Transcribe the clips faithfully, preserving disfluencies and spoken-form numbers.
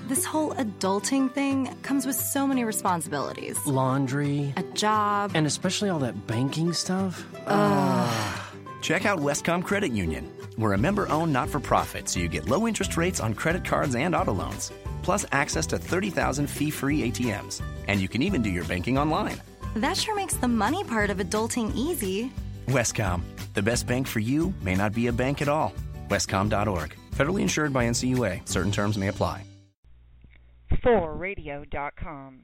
This whole adulting thing comes with so many responsibilities. Laundry. A job. And especially all that banking stuff. Ugh. Check out Westcom Credit Union. We're a member-owned not-for-profit, so you get low interest rates on credit cards and auto loans. Plus access to thirty thousand fee-free A T Ms. And you can even do your banking online. That sure makes the money part of adulting easy. Westcom. The best bank for you may not be a bank at all. Westcom dot org. Federally insured by N C U A. Certain terms may apply. four radio dot com.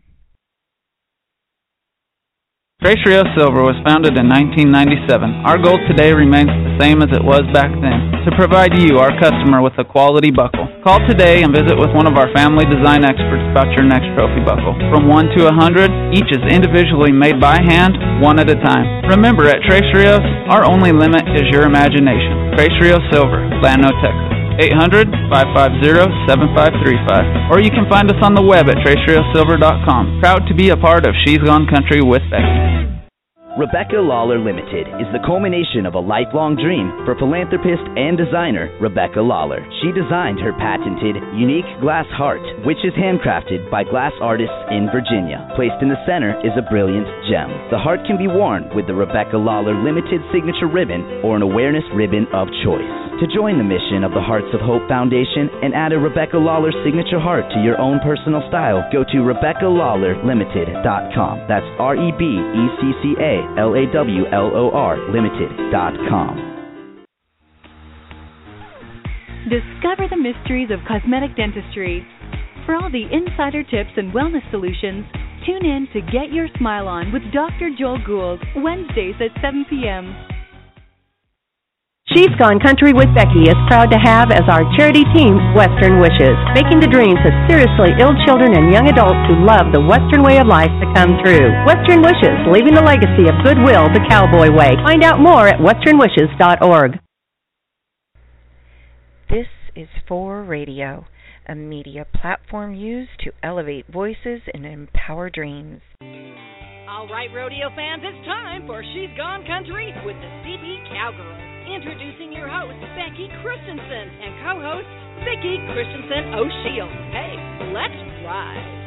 Tres Rios Silver was founded in nineteen ninety-seven. Our goal today remains the same as it was back then, to provide you, our customer, with a quality buckle. Call today and visit with one of our family design experts about your next trophy buckle. From one to one hundred, each is individually made by hand, one at a time. Remember, at Tres Rios, our only limit is your imagination. Tres Rios Silver, Llano, Texas. eight hundred, five five zero, seven five three five. Or you can find us on the web at tres rios silver dot com. Proud to be a part of She's Gone Country with Becky. Rebecca Lawler Limited is the culmination of a lifelong dream for philanthropist and designer Rebecca Lawler. She designed her patented, unique glass heart, which is handcrafted by glass artists in Virginia. Placed in the center is a brilliant gem. The heart can be worn with the Rebecca Lawler Limited signature ribbon or an awareness ribbon of choice. To join the mission of the Hearts of Hope Foundation and add a Rebecca Lawler signature heart to your own personal style, go to rebecca lawler limited dot com. That's R E B E C C A L A W L O R limited dot com. Discover the mysteries of cosmetic dentistry. For all the insider tips and wellness solutions, tune in to Get Your Smile On with Doctor Joel Gould, Wednesdays at seven p.m. She's Gone Country with Becky is proud to have as our charity team Western Wishes, making the dreams of seriously ill children and young adults who love the Western way of life to come true. Western Wishes, leaving the legacy of goodwill the cowboy way. Find out more at western wishes dot org. This is four Radio, a media platform used to elevate voices and empower dreams. All right, rodeo fans, it's time for She's Gone Country with the C B Cowgirls. Introducing your host, Becky Christensen, and co-host, Vicki Christensen O'Shields. Hey, let's ride.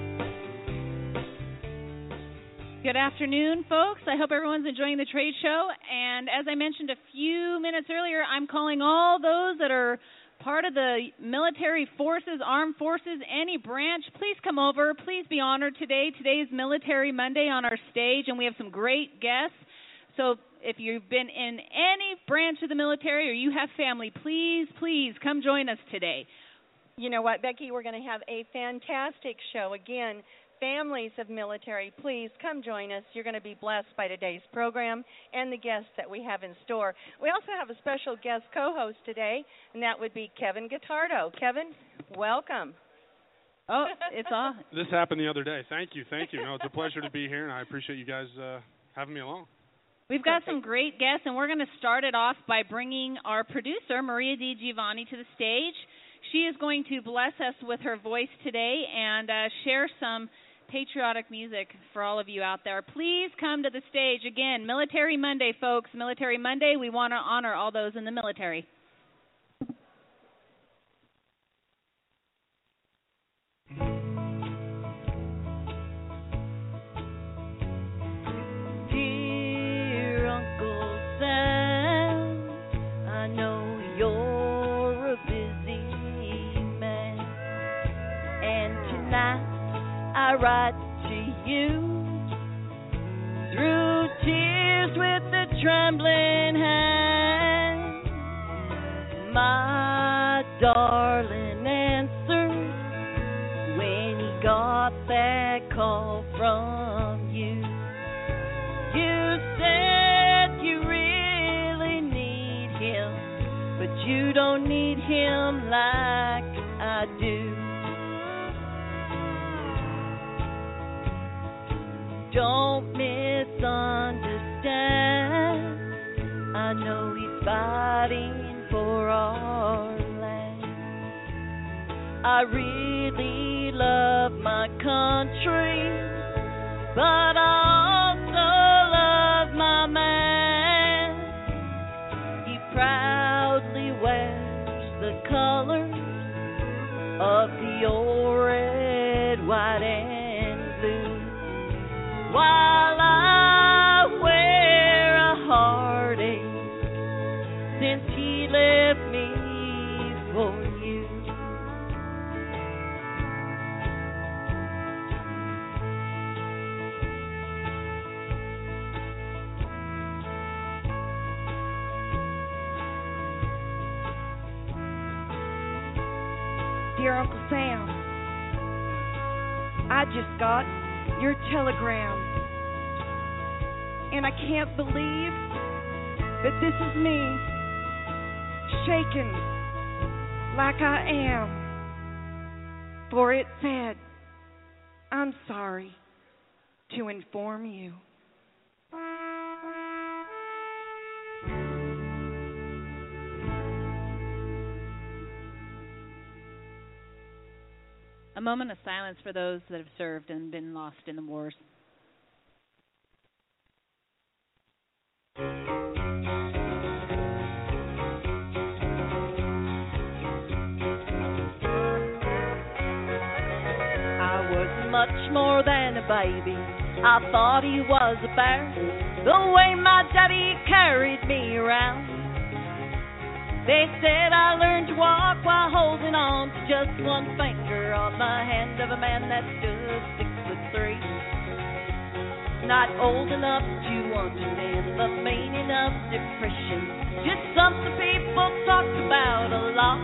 Good afternoon, folks. I hope everyone's enjoying the trade show. And as I mentioned a few minutes earlier, I'm calling all those that are part of the military forces, armed forces, any branch. Please come over. Please be honored today. Today is Military Monday on our stage, and we have some great guests. So if you've been in any branch of the military or you have family, please, please come join us today. You know what, Becky, we're going to have a fantastic show. Again, families of military, please come join us. You're going to be blessed by today's program and the guests that we have in store. We also have a special guest co-host today, and that would be Kevin Gottardo. Kevin, welcome. Oh, it's off. This happened the other day. Thank you, thank you. No, it's a pleasure to be here, and I appreciate you guys uh, having me along. We've got some great guests, and we're going to start it off by bringing our producer, Maria Di Giovanni, to the stage. She is going to bless us with her voice today and uh, share some patriotic music for all of you out there. Please come to the stage. Again, Military Monday, folks. Military Monday, we want to honor all those in the military. I write to you through tears with a trembling hand. My darling answered when he got that call from you. You said you really need him, but you don't need him like I do. Don't misunderstand. I know he's fighting for our land. I really love my country, but I also love my man. He proudly wears the colors of the old white and blue, while I wear a heartache since he left me for you. Dear Uncle Sam, I just got your telegram, and I can't believe that this is me, shaken like I am. For it said, I'm sorry to inform you. A moment of silence for those that have served and been lost in the wars. I was much more than a baby. I thought he was a bear, the way my daddy carried me around. They said I learned to walk while holding on to just one finger on the hand of a man that stood six foot three. Not old enough to understand the meaning of depression, just something people talked about a lot.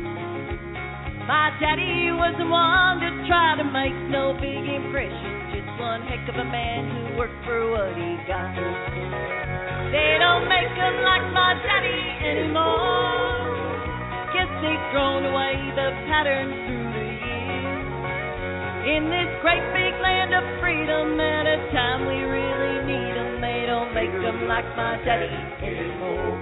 My daddy was the one to try to make no big impression, just one heck of a man who worked for what he got. They don't make them like my daddy anymore. Guess they've thrown away the patterns through the years. In this great big land of freedom, at a time we really need them, they don't make them like my daddy anymore.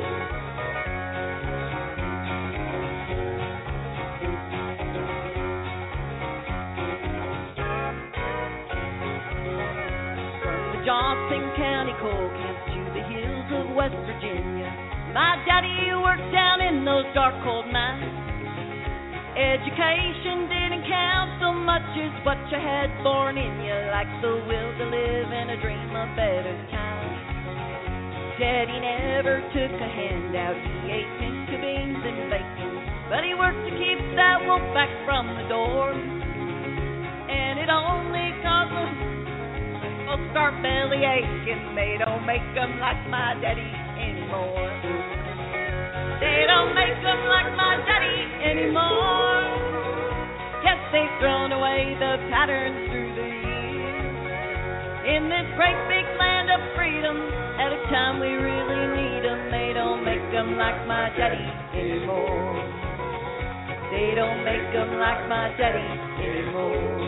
From the Johnson County coal camps to the hills of West Virginia, my daddy worked down in those dark cold mines. Education didn't count so much as what you had born in you, like the will to live and a dream of better times. Daddy never took a handout, he ate pinto beans and bacon, but he worked to keep that wolf back from the door. And it only caused them folks start belly aching. They don't make them like my daddy anymore. They don't make them like my daddy anymore. Yes, they've thrown away the patterns through the years. In this great big land of freedom, at a time we really need them, they don't make them like my daddy anymore. They don't make them like my daddy anymore.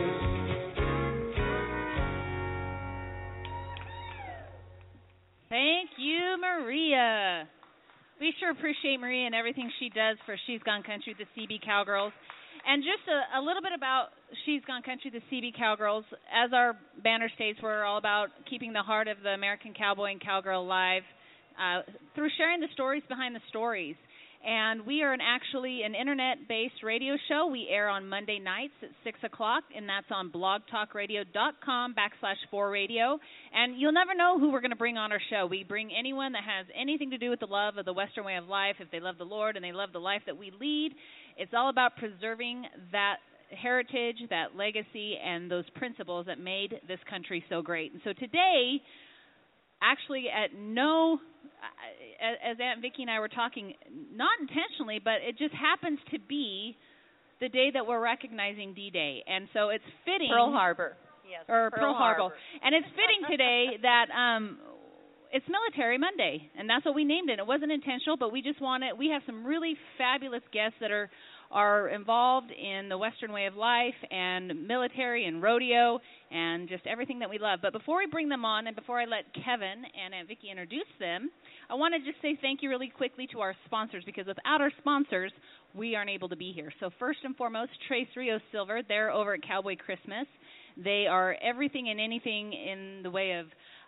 Thank you, Maria. We sure appreciate Maria and everything she does for She's Gone Country, the C B Cowgirls. And just a, a little bit about She's Gone Country, the C B Cowgirls. As our banner states, we're all about keeping the heart of the American cowboy and cowgirl alive uh, through sharing the stories behind the stories. And we are an actually an internet-based radio show. We air on Monday nights at six o'clock, and that's on blogtalkradio.com backslash 4radio. And you'll never know who we're going to bring on our show. We bring anyone that has anything to do with the love of the Western way of life. If they love the Lord and they love the life that we lead, it's all about preserving that heritage, that legacy, and those principles that made this country so great. And so today, actually at no... as Aunt Vicki and I were talking, not intentionally, but it just happens to be the day that we're recognizing D-Day. And so it's fitting. Pearl Harbor. Yes, or Pearl, Pearl Harbor. Harbor. And it's fitting today that um, it's Military Monday, and that's what we named it. It wasn't intentional, but we just wanted, we have some really fabulous guests that are are involved in the Western way of life and military and rodeo and just everything that we love. But before we bring them on and before I let Kevin and Aunt Vicki introduce them, I want to just say thank you really quickly to our sponsors, because without our sponsors, we aren't able to be here. So first and foremost, Tres Rios Silver. They're over at Cowboy Christmas. They are everything and anything in the way of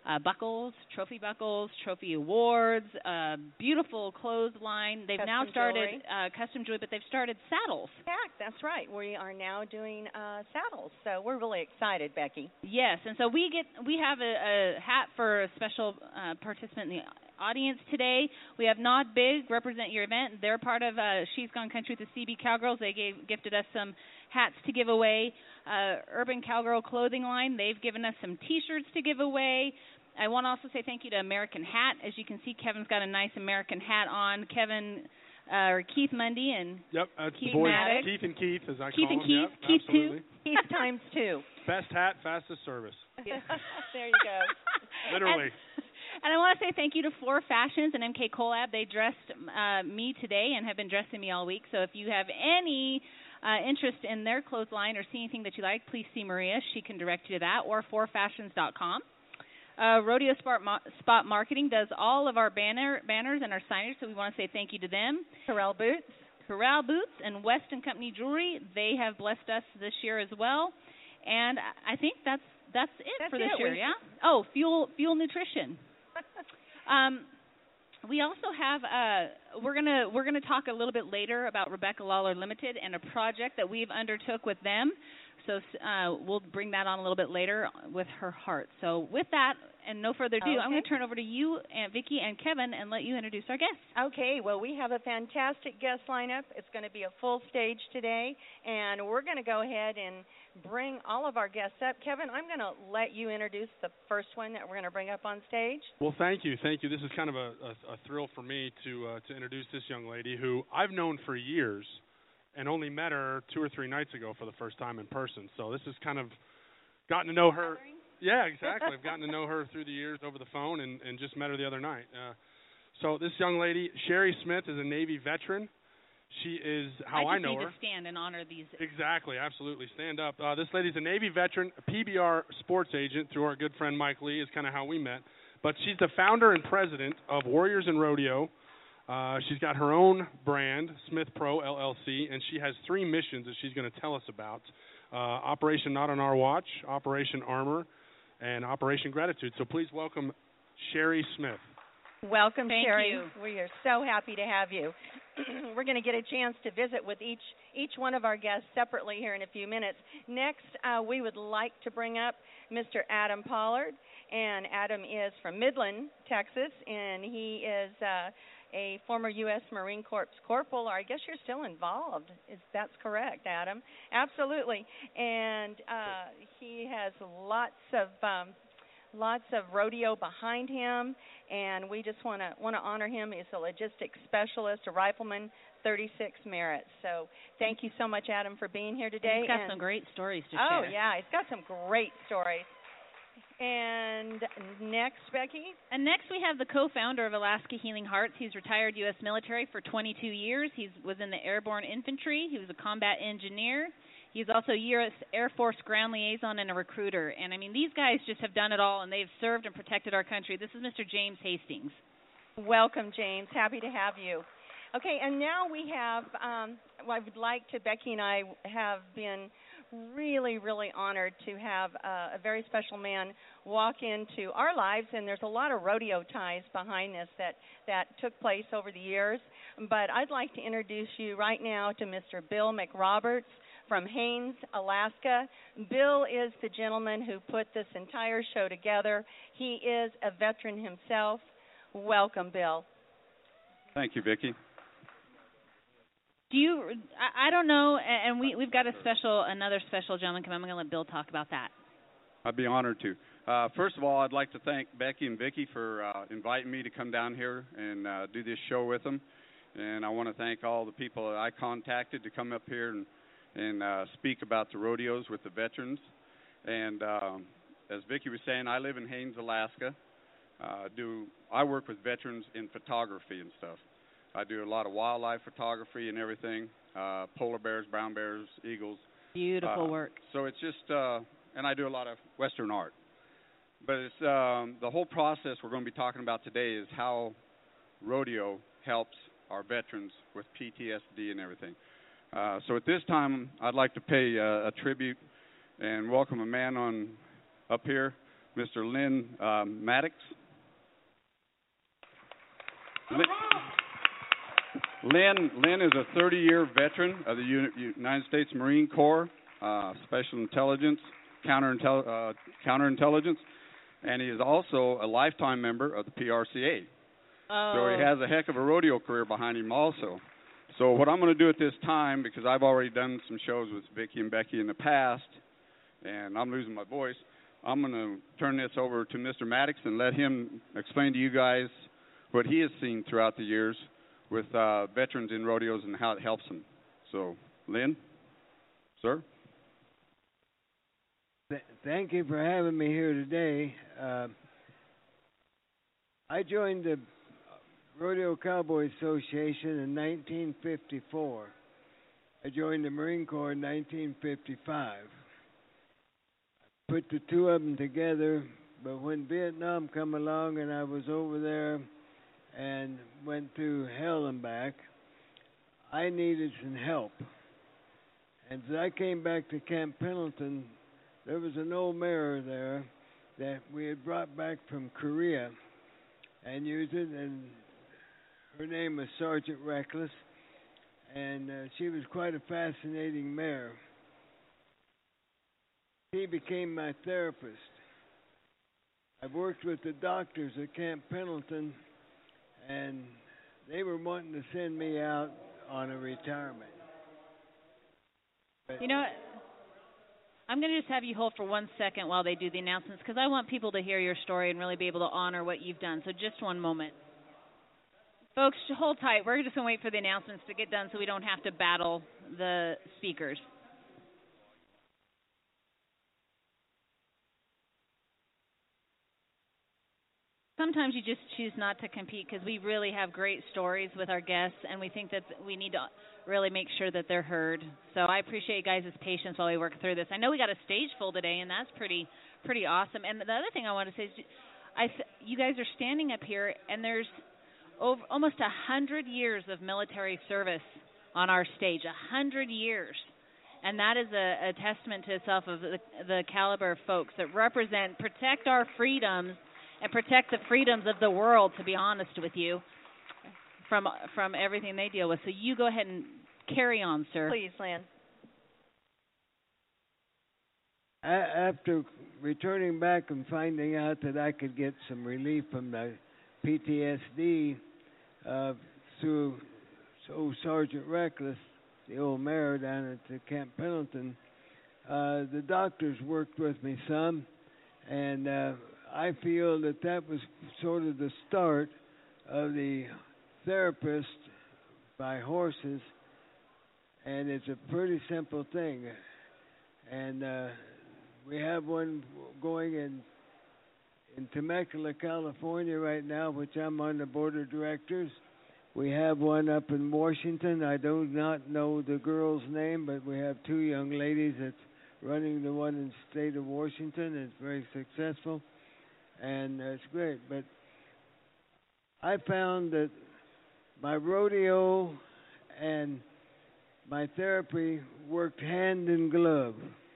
uh, buckles, trophy buckles, trophy awards, uh, beautiful clothesline. They've Custom now started jewelry. uh, custom jewelry, but they've started saddles. Yeah, that's right. We are now doing uh, saddles, so we're really excited, Becky. Yes, and so we get we have a, a hat for a special uh, participant in the audience today. We have Nod Big represent your event. They're part of uh, She's Gone Country with the C B Cowgirls. They gave gifted us some hats to give away. Uh, Urban Cowgirl Clothing Line, they've given us some T-shirts to give away. I want to also say thank you to American Hat. As you can see, Kevin's got a nice American hat on. Kevin uh, or Keith Mundy and yep, that's Keith the boys, Maddox. Keith and Keith, as I Keith call and them. Keith, Yep, Keith absolutely. two. Keith times two. Best hat, fastest service. There you go. Literally. And, and I want to say thank you to Four Fashions and M K Collab. They dressed uh, me today and have been dressing me all week. So if you have any uh, interest in their clothesline or see anything that you like, please see Maria. She can direct you to that, or four fashions dot com. Uh, Rodeo Spot, Mo- Spot Marketing does all of our banner banners and our signage, so we want to say thank you to them. Corral Boots. Corral Boots and West and Company Jewelry, they have blessed us this year as well. And I think that's that's it That's for this it. year, We- yeah? Oh, Fuel Fuel Nutrition. um, we also have uh, we're gonna we're gonna talk a little bit later about Rebecca Lawler Limited and a project that we've undertook with them. So uh, we'll bring that on a little bit later with her heart. So with that, and no further ado, Okay. I'm going to turn over to you, Aunt Vicki and Kevin, and let you introduce our guests. Okay, well, we have a fantastic guest lineup. It's going to be a full stage today, and we're going to go ahead and bring all of our guests up. Kevin, I'm going to let you introduce the first one that we're going to bring up on stage. Well, thank you, thank you. This is kind of a, a, a thrill for me to uh, to introduce this young lady who I've known for years, and only met her two or three nights ago for the first time in person. So this is kind of gotten to know her. Yeah, exactly. I've gotten to know her through the years over the phone, and, and just met her the other night. Uh, so this young lady, Sherry Smith, is a Navy veteran. She is how I, I, just know need her. to stand and honor these. Exactly, absolutely. Stand up. Uh, this lady's a Navy veteran, a P B R sports agent through our good friend Mike Lee is kind of how we met. But she's the founder and president of Warriors and Rodeo. Uh, she's got her own brand, Smith Pro L L C, and she has three missions that she's going to tell us about. Uh, Operation Not on Our Watch, Operation Armor, and Operation Gratitude. So please welcome Sherry Smith. Welcome, Thank Sherry. you. We are so happy to have you. We're going to get a chance to visit with each each one of our guests separately here in a few minutes. Next, uh, we would like to bring up Mister Adam Pollard, and Adam is from Midland, Texas, and he is uh, a former U S Marine Corps corporal, or I guess you're still involved. Is that's correct, Adam? Absolutely. And uh, he has lots of um, lots of rodeo behind him, and we just want to want to honor him. He's a logistics specialist, a rifleman, thirty-six Merit. So thank you so much, Adam, for being here today. He's got and some great stories to oh, share. yeah, he's got some great stories. And next, Becky? And next we have the co-founder of Alaska Healing Hearts. He's retired U S military for twenty-two years. He was in the Airborne Infantry. He was a combat engineer. He's also a U S Air Force ground liaison and a recruiter. And, I mean, these guys just have done it all, and they've served and protected our country. This is Mister James Hastings. Welcome, James. Happy to have you. Okay, and now we have, um, well, I would like to, Becky and I have been really, really honored to have uh, a very special man walk into our lives, and there's a lot of rodeo ties behind this that, that took place over the years. But I'd like to introduce you right now to Mister Bill McRoberts from Haines, Alaska. Bill is the gentleman who put this entire show together. He is a veteran himself. Welcome, Bill. Thank you, Vicki. Do you? I, I don't know, and we we've got a special, another special gentleman coming. I'm going to let Bill talk about that. I'd be honored to. Uh, first of all, I'd like to thank Becky and Vicki for uh, inviting me to come down here and uh, do this show with them. And I want to thank all the people that I contacted to come up here and, and uh, speak about the rodeos with the veterans. And um, as Vicki was saying, I live in Haines, Alaska. Uh, do I work with veterans in photography and stuff. I do a lot of wildlife photography and everything, uh, polar bears, brown bears, eagles. Beautiful uh, work. So it's just, uh, and I do a lot of Western art. But it's um, the whole process we're going to be talking about today is how rodeo helps our veterans with P T S D and everything. Uh, so at this time, I'd like to pay uh, a tribute and welcome a man on up here, Mister Lynn um, Maddox. Lynn, Lynn, Lynn is a thirty-year veteran of the Uni- United States Marine Corps, uh, Special Intelligence, Counterintel- uh, Counterintelligence, and he is also a lifetime member of the P R C A. Oh. So he has a heck of a rodeo career behind him also. So what I'm going to do at this time, because I've already done some shows with Vicki and Becky in the past, and I'm losing my voice, I'm going to turn this over to Mister Maddox and let him explain to you guys what he has seen throughout the years with uh, veterans in rodeos and how it helps them. So, Lynn, sir? Th- thank you for having me here today. Uh, I joined the Rodeo Cowboy Association in nineteen fifty-four. I joined the Marine Corps in nineteen fifty-five. Put the two of them together, but when Vietnam come along and I was over there and went through hell and back, I needed some help. And as I came back to Camp Pendleton, there was an old mare there that we had brought back from Korea and used it, and her name was Sergeant Reckless, and uh, she was quite a fascinating mare. She became my therapist. I worked with the doctors at Camp Pendleton, and they were wanting to send me out on a retirement. But you know what? I'm going to just have you hold for one second while they do the announcements, because I want people to hear your story and really be able to honor what you've done. So just one moment. Folks, hold tight. We're just going to wait for the announcements to get done so we don't have to battle the speakers. Sometimes you just choose not to compete because we really have great stories with our guests, and we think that we need to really make sure that they're heard. So I appreciate you guys' patience while we work through this. I know we got a stage full today, and that's pretty pretty awesome. And the other thing I want to say is, I, you guys are standing up here, and there's over almost a hundred years of military service on our stage, a hundred years. And that is a, a testament to itself of the, the caliber of folks that represent, protect our freedoms, and protect the freedoms of the world, to be honest with you, from from everything they deal with. So you go ahead and carry on, sir. Please, Lynn. After returning back and finding out that I could get some relief from the P T S D uh, through old Sergeant Reckless, the old mare down at the Camp Pendleton, uh, the doctors worked with me some, and uh, I feel that that was sort of the start of the therapist by horses, and it's a pretty simple thing. And uh, we have one going in in Temecula, California right now, which I'm on the board of directors. We have one up in Washington. I do not know the girl's name, but we have two young ladies that's running the one in the state of Washington. It's very successful, and uh, it's great. But I found that my rodeo and my therapy worked hand in glove.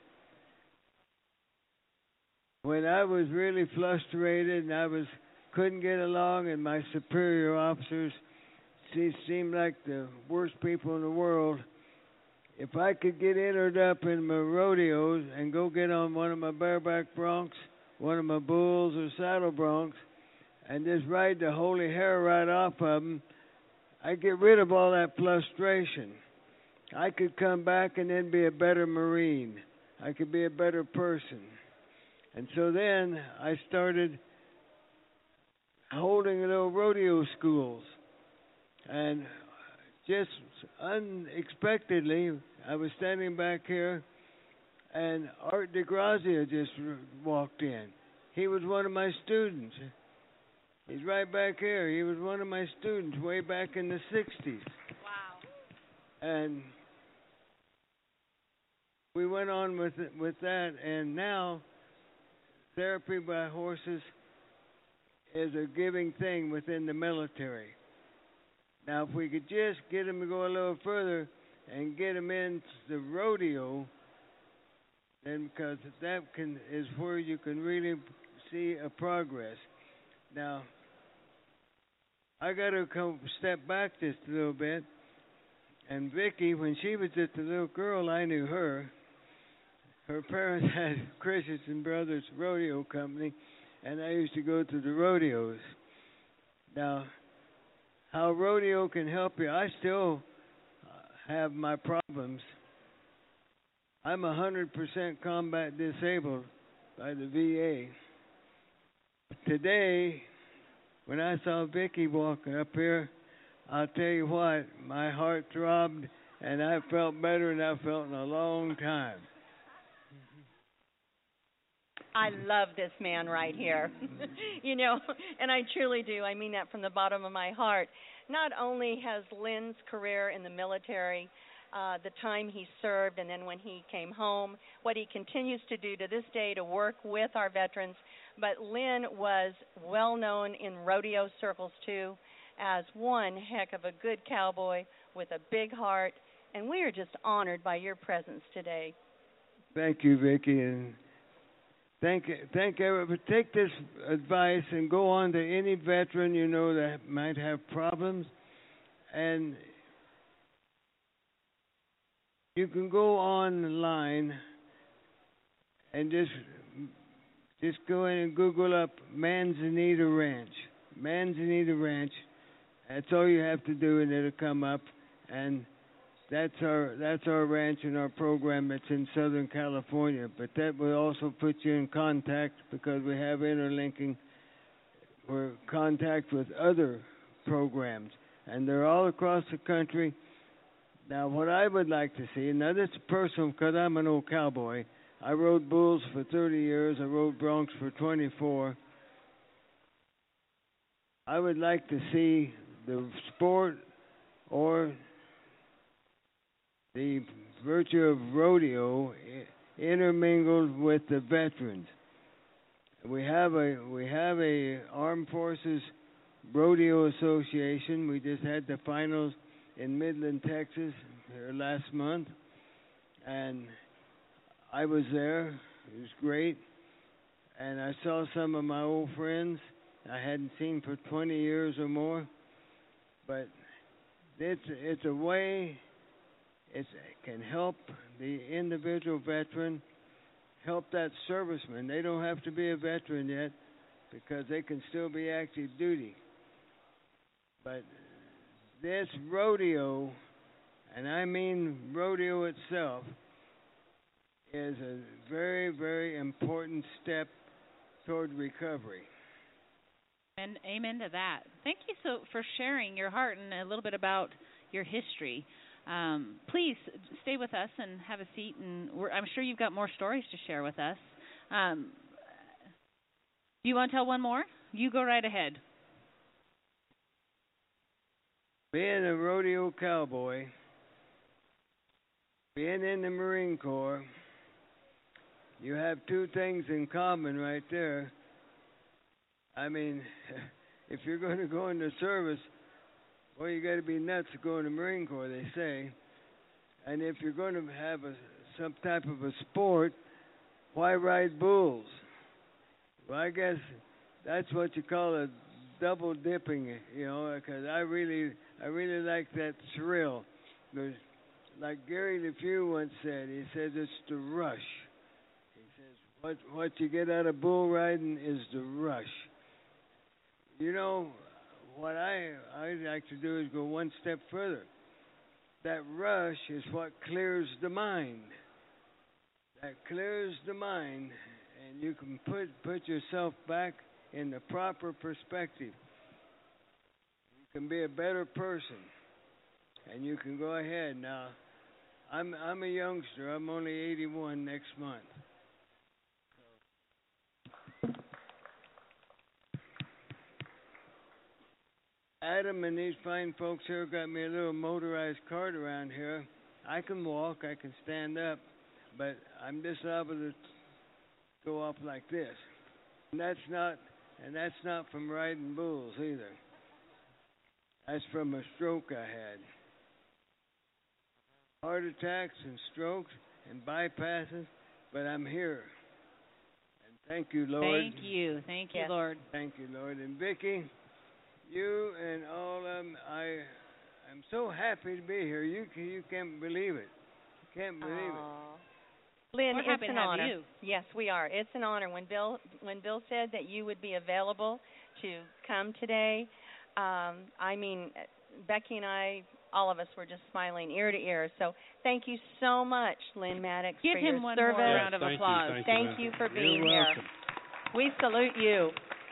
When I was really frustrated and I was couldn't get along, and my superior officers se- seemed like the worst people in the world, if I could get entered up in my rodeos and go get on one of my bareback broncs, one of my bulls or saddle broncs, and just ride the holy hair right off of them, I'd get rid of all that frustration. I could come back and then be a better Marine. I could be a better person. And so then I started holding little rodeo schools. And just unexpectedly, I was standing back here, and Art DeGrazia just walked in. He was one of my students. He's right back here. He was one of my students way back in the sixties. Wow. And we went on with it, with that, and now therapy by horses is a giving thing within the military. Now, if we could just get them to go a little further and get them into the rodeo, then because that can is where you can really see a progress. Now, I got to come step back just a little bit. And Vicki, when she was just a little girl, I knew her. Her parents had Christensen Brothers Rodeo Company, and I used to go to the rodeos. Now, how rodeo can help you, I still have my problems. I'm one hundred percent combat disabled by the V A. Today, when I saw Vicki walking up here, I'll tell you what, my heart throbbed, and I felt better than I felt in a long time. I love this man right here. You know, and I truly do. I mean that from the bottom of my heart. Not only has Lynn's career in the military, uh, the time he served, and then when he came home, what he continues to do to this day to work with our veterans, but Lynn was well known in rodeo circles too as one heck of a good cowboy with a big heart, and we are just honored by your presence today. Thank you, Vicki, and thank thank everyone. Take this advice and go on to any veteran you know that might have problems, and you can go online and just just go in and Google up Manzanita Ranch. Manzanita Ranch. That's all you have to do, and it'll come up. And that's our that's our ranch and our program. It's in Southern California. But that will also put you in contact, because we have interlinking. We're in contact with other programs, and they're all across the country. Now, what I would like to see, now this is personal because I'm an old cowboy. I rode bulls for thirty years. I rode broncs for twenty-four. I would like to see the sport or the virtue of rodeo intermingled with the veterans. We have a we have a Armed Forces Rodeo Association. We just had the finals in Midland, Texas, here last month, and I was there. It was great, and I saw some of my old friends I hadn't seen for twenty years or more. But it's it's a way it can help the individual veteran, help that serviceman. They don't have to be a veteran yet, because they can still be active duty. But this rodeo, and I mean rodeo itself, is a very, very important step toward recovery. And amen to that. Thank you so for sharing your heart and a little bit about your history. Um, please stay with us and have a seat, and we're, I'm sure you've got more stories to share with us. Um, do you want to tell one more? You go right ahead. Being a rodeo cowboy, being in the Marine Corps, you have two things in common right there. I mean, if you're going to go into service, well, you got to be nuts to go in the Marine Corps, they say. And if you're going to have a, some type of a sport, why ride bulls? Well, I guess that's what you call a double dipping, you know, because I really, I really like that thrill. There's, like Gary LeFew once said, he says it's the rush. He says what what you get out of bull riding is the rush. You know, what I I like to do is go one step further. That rush is what clears the mind. That clears the mind, and you can put put yourself back in the proper perspective. You can be a better person, and you can go ahead. Now, I'm I'm a youngster. I'm only eighty-one next month. Adam and these fine folks here got me a little motorized cart around here. I can walk, I can stand up, but I'm just able to go up like this. And that's not, and that's not from riding bulls either. That's from a stroke I had. Heart attacks and strokes and bypasses, but I'm here. And Thank you, Lord. Thank you. Thank you, Yes. Lord. Thank you, Lord. And Vicki, you and all of them, I am so happy to be here. You can, you can't believe it. You can't believe Aw. Lynn, We're it's happy an to have honor. you. Yes, we are. It's an honor. When Bill when Bill said that you would be available to come today, um, I mean, Becky and I, all of us were just smiling ear to ear. So thank you so much, Lynn Maddox, Give for him your one service. more round of Thank you, applause. thank Thank you. you for it. being You're here. welcome. We salute you.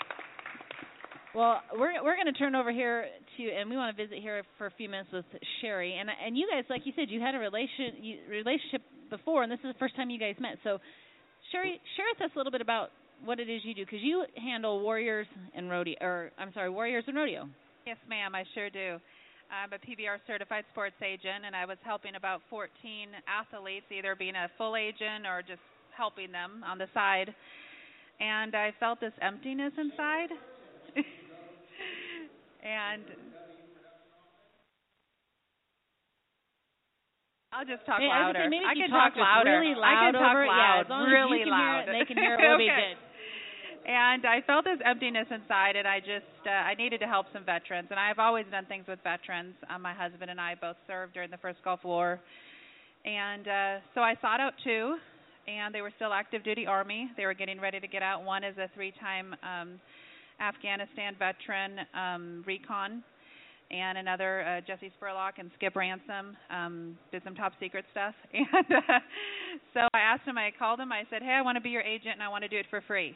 Well, we're we're going to turn over here to, and we want to visit here for a few minutes with Sherry. And and you guys, like you said, you had a relation you, relationship before, and this is the first time you guys met. So, Sherry, share with us a little bit about what it is you do, because you handle Warriors and rodeo, or I'm sorry, Warriors and rodeo. Yes, ma'am, I sure do. I'm a P B R certified sports agent, and I was helping about fourteen athletes, either being a full agent or just helping them on the side. And I felt this emptiness inside. And I'll just talk Hey, I was louder. gonna say, maybe I if you can talk talk louder. really I loud can talk over it, loud, yeah, as long as really you can loud. hear it and they can hear it, we'll be Okay. good. And I felt this emptiness inside, and I just uh, I needed to help some veterans. And I've always done things with veterans. Um, my husband and I both served during the first Gulf War, and uh, so I sought out two, and they were still active duty Army. They were getting ready to get out. One is a three-time um, Afghanistan veteran, um, recon, and another, uh, Jesse Spurlock and Skip Ransom, um, did some top secret stuff. And uh, so I asked him, I called him, I said, hey, I want to be your agent, and I want to do it for free.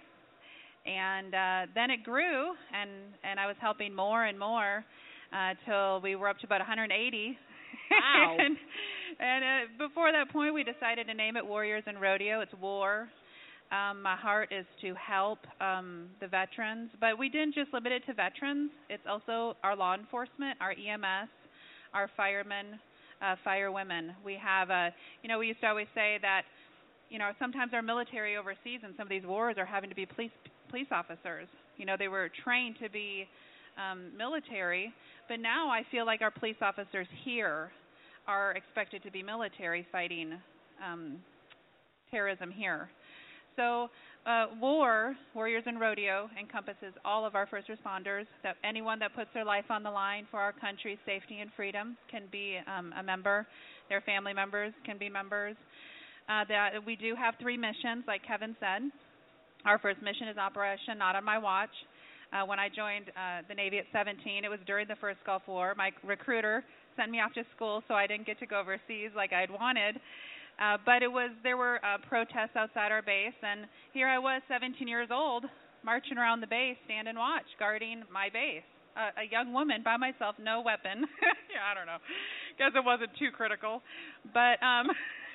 And uh, then it grew, and, and I was helping more and more uh, till we were up to about one hundred eighty. Wow. and and uh, before that point, we decided to name it Warriors and Rodeo. It's war. Um, my heart is to help um, the veterans, but we didn't just limit it to veterans. It's also our law enforcement, our E M S, our firemen, uh, firewomen. We have, a, you know, we used to always say that, you know, sometimes our military overseas in some of these wars are having to be police police officers. You know, they were trained to be um, military, but now I feel like our police officers here are expected to be military fighting um, terrorism here. So uh, war, Warriors and Rodeo, encompasses all of our first responders. That anyone that puts their life on the line for our country's safety and freedom can be um, a member. Their family members can be members. Uh, that we do have three missions, like Kevin said. Our first mission is Operation Not on My Watch. Uh, when I joined uh, the Navy at seventeen, it was during the first Gulf War. My recruiter sent me off to school, so I didn't get to go overseas like I'd wanted. Uh, but it was there were uh, protests outside our base, and here I was, seventeen years old, marching around the base, standing watch, guarding my base. Uh, a young woman by myself, no weapon. yeah, I don't know. Guess it wasn't too critical, but um,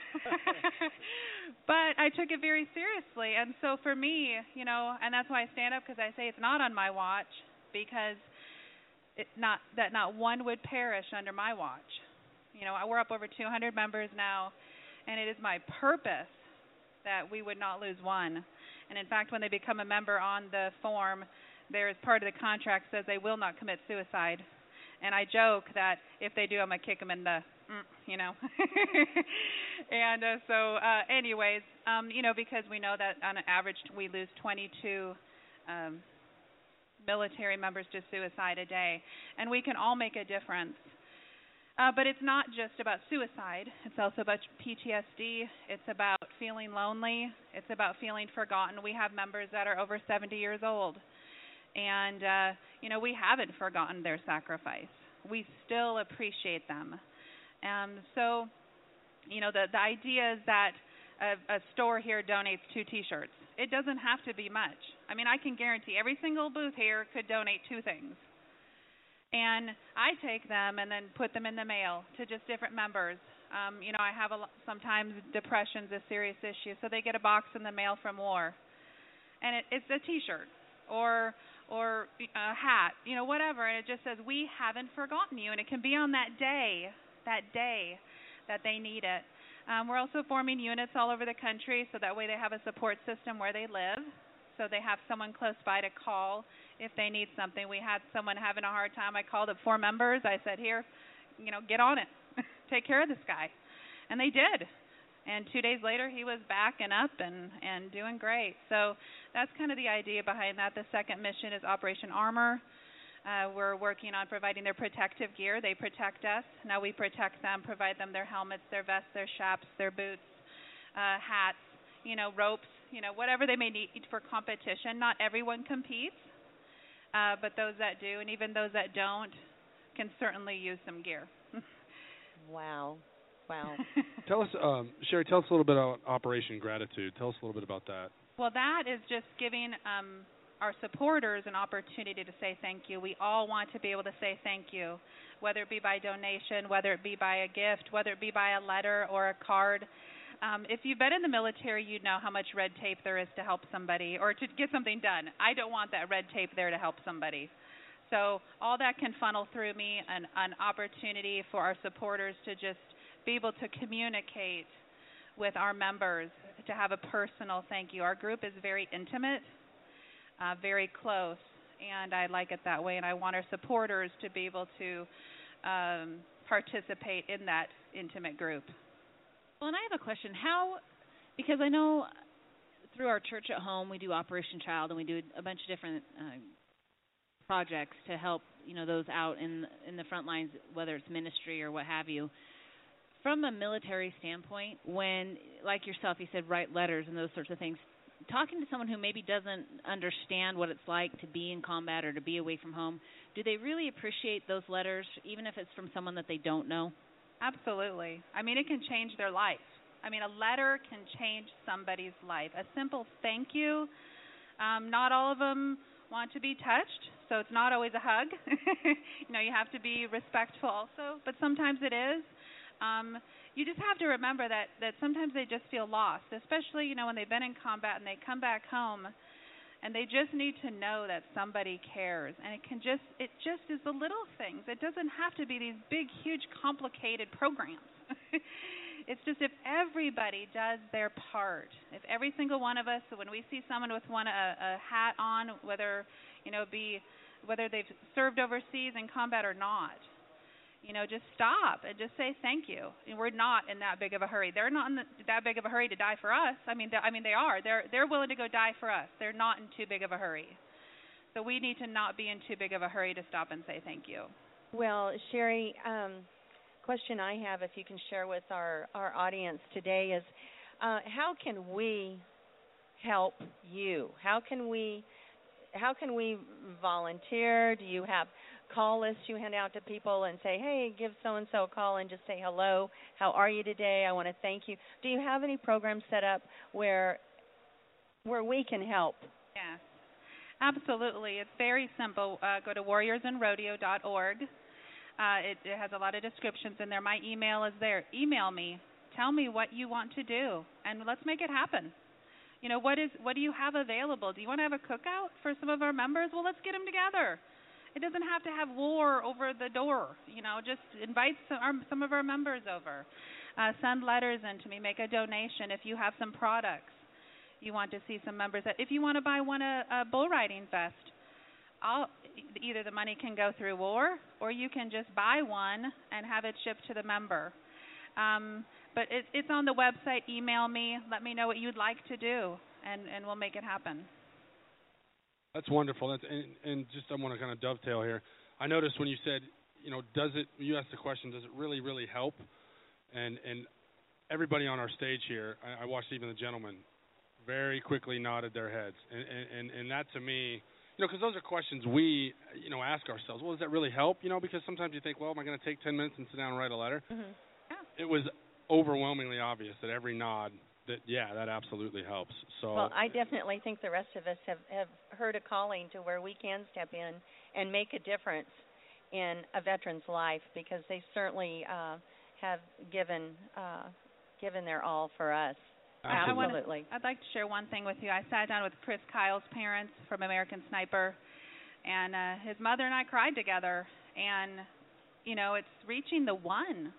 but I took it very seriously. And so for me, you know, and that's why I stand up, because I say it's not on my watch, because it's not that not one would perish under my watch. You know, we're up over two hundred members now. And it is my purpose that we would not lose one. And in fact, when they become a member on the form, there is part of the contract says they will not commit suicide. And I joke that if they do, I'm going to kick them in the, mm, you know. and uh, so uh, anyways, um, you know, because we know that on average we lose twenty-two um, military members to suicide a day. And we can all make a difference. Uh, but it's not just about suicide. It's also about P T S D. It's about feeling lonely. It's about feeling forgotten. We have members that are over seventy years old. And, uh, you know, we haven't forgotten their sacrifice. We still appreciate them. Um, so, you know, the, the idea is that a, a store here donates two T-shirts. It doesn't have to be much. I mean, I can guarantee every single booth here could donate two things. And I take them and then put them in the mail to just different members. Um, you know, I have a, sometimes depression's a serious issue, so they get a box in the mail from war. And it, it's a T-shirt or or a hat, you know, whatever. And it just says, we haven't forgotten you. And it can be on that day, that day that they need it. Um, we're also forming units all over the country, so that way they have a support system where they live. So they have someone close by to call if they need something. We had someone having a hard time. I called up four members. I said, here, you know, get on it. Take care of this guy. And they did. And two days later, he was back and up and, and doing great. So that's kind of the idea behind that. The second mission is Operation Armor. Uh, we're working on providing their protective gear. They protect us. Now we protect them, provide them their helmets, their vests, their chaps, their boots, uh, hats, you know, ropes, you know, whatever they may need for competition. Not everyone competes, uh, but those that do, and even those that don't, can certainly use some gear. Wow. Wow. Tell us, um, Sherry, tell us a little bit about Operation Gratitude. Tell us a little bit about that. Well, that is just giving um, our supporters an opportunity to say thank you. We all want to be able to say thank you, whether it be by donation, whether it be by a gift, whether it be by a letter or a card. Um, if you've been in the military, you know how much red tape there is to help somebody or to get something done. I don't want that red tape there to help somebody. So all that can funnel through me, an, an opportunity for our supporters to just be able to communicate with our members, to have a personal thank you. Our group is very intimate, uh, very close, and I like it that way, and I want our supporters to be able to um, participate in that intimate group. Well, and I have a question. How, because I know through our church at home we do Operation Child, and we do a bunch of different uh, projects to help, you know, those out in in the front lines, whether it's ministry or what have you. From a military standpoint, when, like yourself, you said write letters and those sorts of things, talking to someone who maybe doesn't understand what it's like to be in combat or to be away from home, do they really appreciate those letters, even if it's from someone that they don't know? Absolutely. I mean, it can change their life. I mean, a letter can change somebody's life. A simple thank you. Um, not all of them want to be touched, so it's not always a hug. You know, you have to be respectful also, but sometimes it is. Um, you just have to remember that, that sometimes they just feel lost, especially, you know, when they've been in combat and they come back home and they just need to know that somebody cares. And it can just, it just is the little things. It doesn't have to be these big, huge, complicated programs. It's just if everybody does their part, if every single one of us, so when we see someone with one a, a hat on, whether, you know, be, whether they've served overseas in combat or not, you know, just stop and just say thank you. And we're not in that big of a hurry. They're not in the, that big of a hurry to die for us. I mean, I mean, they are. They're they're willing to go die for us. They're not in too big of a hurry. So we need to not be in too big of a hurry to stop and say thank you. Well, Sherry, um, question I have, if you can share with our, our audience today, is uh, how can we help you? How can we how can we volunteer? Do you have call lists you hand out to people and say, hey, give so-and-so a call and just say hello, how are you today, I want to thank you? Do you have any programs set up where where we can help? Yes, absolutely. It's very simple. Uh, go to warriors and rodeo dot org. Uh, it, it has a lot of descriptions in there. My email is there. Email me. Tell me what you want to do, and let's make it happen. You know, what is what do you have available? Do you want to have a cookout for some of our members? Well, let's get them together. It doesn't have to have war over the door. You know, just invite some, our, some of our members over. Uh, send letters in to me. Make a donation if you have some products you want to see some members. If you want to buy one a, a bull riding vest, I'll, either the money can go through war or you can just buy one and have it shipped to the member. Um, but it, it's on the website. Email me. Let me know what you'd like to do, and, and we'll make it happen. That's wonderful. That's and, and just I want to kind of dovetail here. I noticed when you said, you know, does it? You asked the question, does it really, really help? And and everybody on our stage here, I, I watched even the gentlemen, very quickly nodded their heads, and and and, and that to me, you know, because those are questions we, you know, ask ourselves. Well, does that really help? You know, because sometimes you think, well, am I going to take ten minutes and sit down and write a letter? Mm-hmm. Yeah. It was overwhelmingly obvious that every nod. That, yeah, that absolutely helps. So well, I definitely think the rest of us have, have heard a calling to where we can step in and make a difference in a veteran's life, because they certainly uh, have given uh, given their all for us. Absolutely. Absolutely. I'd like to share one thing with you. I sat down with Chris Kyle's parents from American Sniper, and uh, his mother and I cried together. And, you know, it's reaching the one.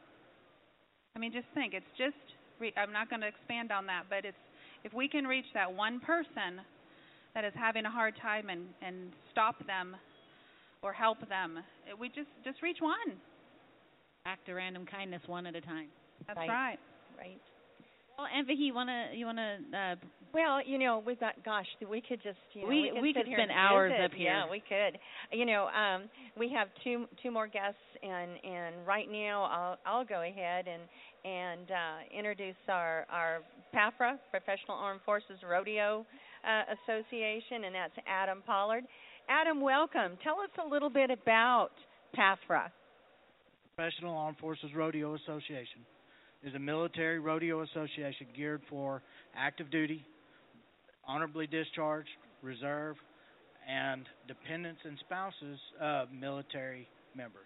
I mean, just think, it's just... I'm not going to expand on that, but it's if we can reach that one person that is having a hard time and, and stop them or help them, we just, just reach one. Act of random kindness one at a time. That's right. right. Right. Well, and Vicki, you wanna you wanna? Uh, well, you know, we've got. Gosh, we could just. You know, we we could, we sit could here spend and hours visit. up here. Yeah, we could. You know, um, we have two two more guests, and and right now I'll I'll go ahead and and uh, introduce our our P A F R A, Professional Armed Forces Rodeo uh, Association, and that's Adam Pollard. Adam, welcome. Tell us a little bit about P A F R A. Professional Armed Forces Rodeo Association is a military rodeo association geared for active duty, honorably discharged, reserve, and dependents and spouses of military members.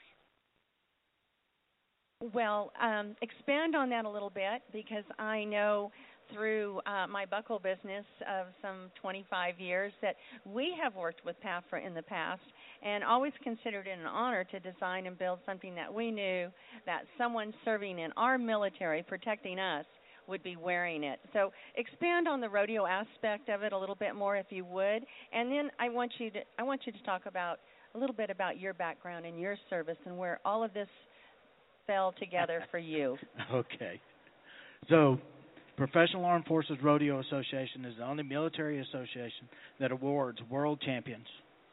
Well, um, expand on that a little bit, because I know through uh, my buckle business of some twenty-five years that we have worked with P A F R A in the past, and always considered it an honor to design and build something that we knew that someone serving in our military, protecting us, would be wearing it. So expand on the rodeo aspect of it a little bit more, if you would, and then I want you to I want you to talk about a little bit about your background and your service and where all of this fell together for you. Okay. So, Professional Armed Forces Rodeo Association is the only military association that awards world champions.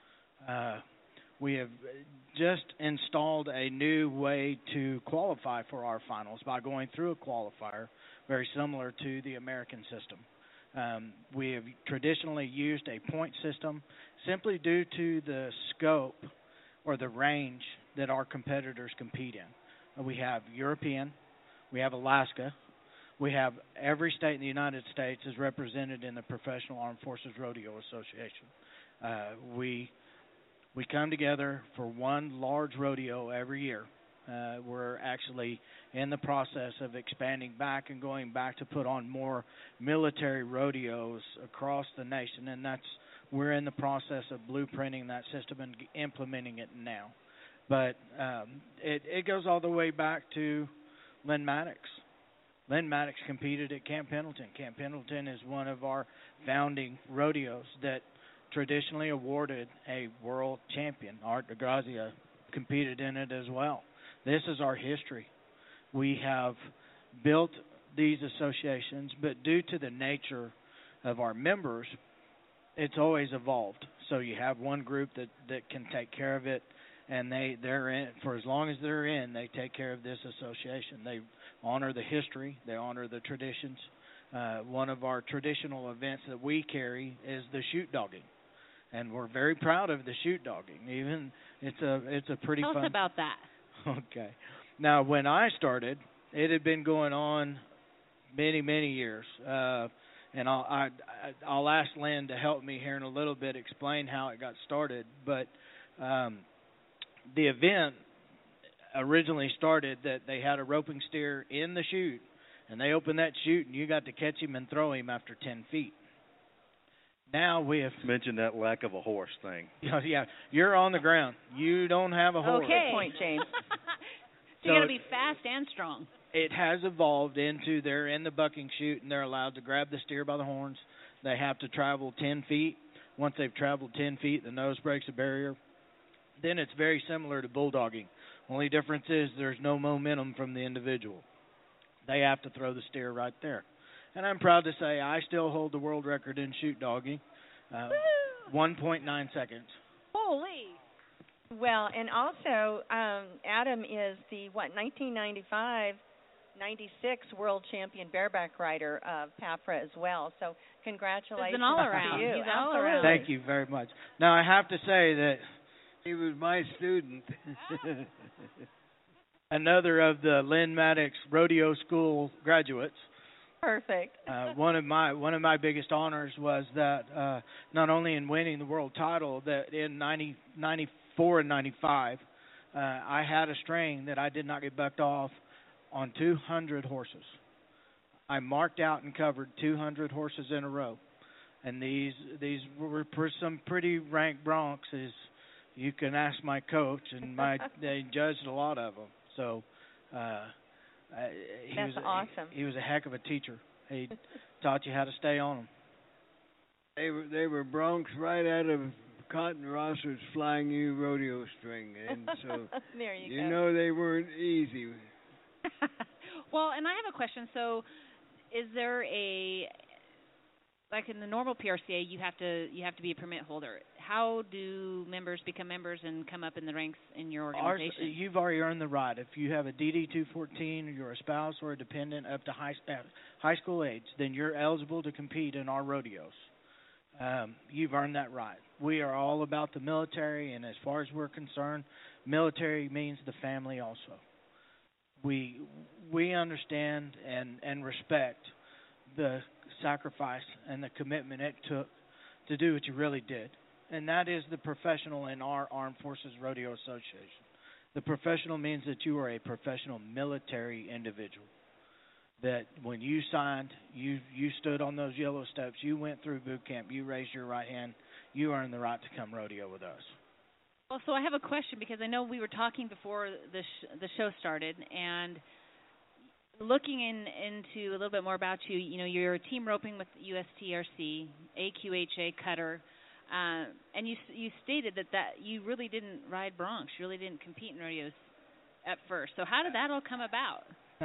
Uh, we have just installed a new way to qualify for our finals by going through a qualifier, very similar to the American system. Um, we have traditionally used a point system simply due to the scope or the range that our competitors compete in. We have European, we have Alaska, we have every state in the United States is represented in the Professional Armed Forces Rodeo Association. Uh, we we come together for one large rodeo every year. Uh, we're actually in the process of expanding back and going back to put on more military rodeos across the nation, and that's we're in the process of blueprinting that system and implementing it now. But um, it, it goes all the way back to Lynn Maddox. Lynn Maddox competed at Camp Pendleton. Camp Pendleton is one of our founding rodeos that traditionally awarded a world champion. Art DeGrazia competed in it as well. This is our history. We have built these associations, but due to the nature of our members, it's always evolved. So you have one group that, that can take care of it, and they, they're in for as long as they're in, they take care of this association. They honor the history. They honor the traditions. Uh, one of our traditional events that we carry is the shoot dogging, and we're very proud of the shoot dogging. Even it's a it's a pretty Tell fun. us about that. Okay. Now, when I started, it had been going on many, many years. Uh, and I'll, I, I'll ask Lynn to help me here in a little bit explain how it got started. But um, the event originally started that they had a roping steer in the chute, and they opened that chute, and you got to catch him and throw him after ten feet. Now we have mentioned that lack of a horse thing. Yeah, yeah, you're on the ground. You don't have a horse. Okay. Good point, James. So you got to be fast and strong. It has evolved into they're in the bucking chute, and they're allowed to grab the steer by the horns. They have to travel ten feet. Once they've traveled ten feet, the nose breaks a barrier. Then it's very similar to bulldogging. Only difference is there's no momentum from the individual. They have to throw the steer right there. And I'm proud to say I still hold the world record in shoot dogging, uh, one point nine seconds. Holy. Well, and also um, Adam is the, what, nineteen ninety-five ninety-six world champion bareback rider of P A F R A as well. So congratulations He's an all-around. to you. He's all around. Thank you very much. Now, I have to say that he was my student. Another of the Lynn Maddox Rodeo School graduates. Perfect. uh, one of my one of my biggest honors was that uh, not only in winning the world title, that in ninety, ninety-four and ninety-five, uh, I had a string that I did not get bucked off on two hundred horses. I marked out and covered two hundred horses in a row, and these these were some pretty rank broncs. As you can ask my coach, and my they judged a lot of them. So. Uh, Uh, he That's was, awesome. He, he was a heck of a teacher. He taught you how to stay on them. They were they were broncs right out of Cotton Rosser's Flying U rodeo string, and so there you, you go. know they weren't easy. Well, and I have a question. So is there a like in the normal P R C A, you have to you have to be a permit holder. How do members become members and come up in the ranks in your organization? Ours, you've already earned the right. If you have a D D two fourteen, or you're a spouse or a dependent up to high uh, high school age, then you're eligible to compete in our rodeos. Um, you've earned that right. We are all about the military, and as far as we're concerned, military means the family also. We we understand and, and respect the sacrifice and the commitment it took to do what you really did. And that is the professional in our Armed Forces Rodeo Association. The professional means that you are a professional military individual. That when you signed, you you stood on those yellow steps, you went through boot camp, you raised your right hand, you earned the right to come rodeo with us. Well, so I have a question because I know we were talking before the sh- the show started, and looking in into a little bit more about you. You know, you're team roping with U S T R C, A Q H A cutter, uh, and you you stated that, that you really didn't ride broncs, you really didn't compete in rodeos at first. So how did that all come about?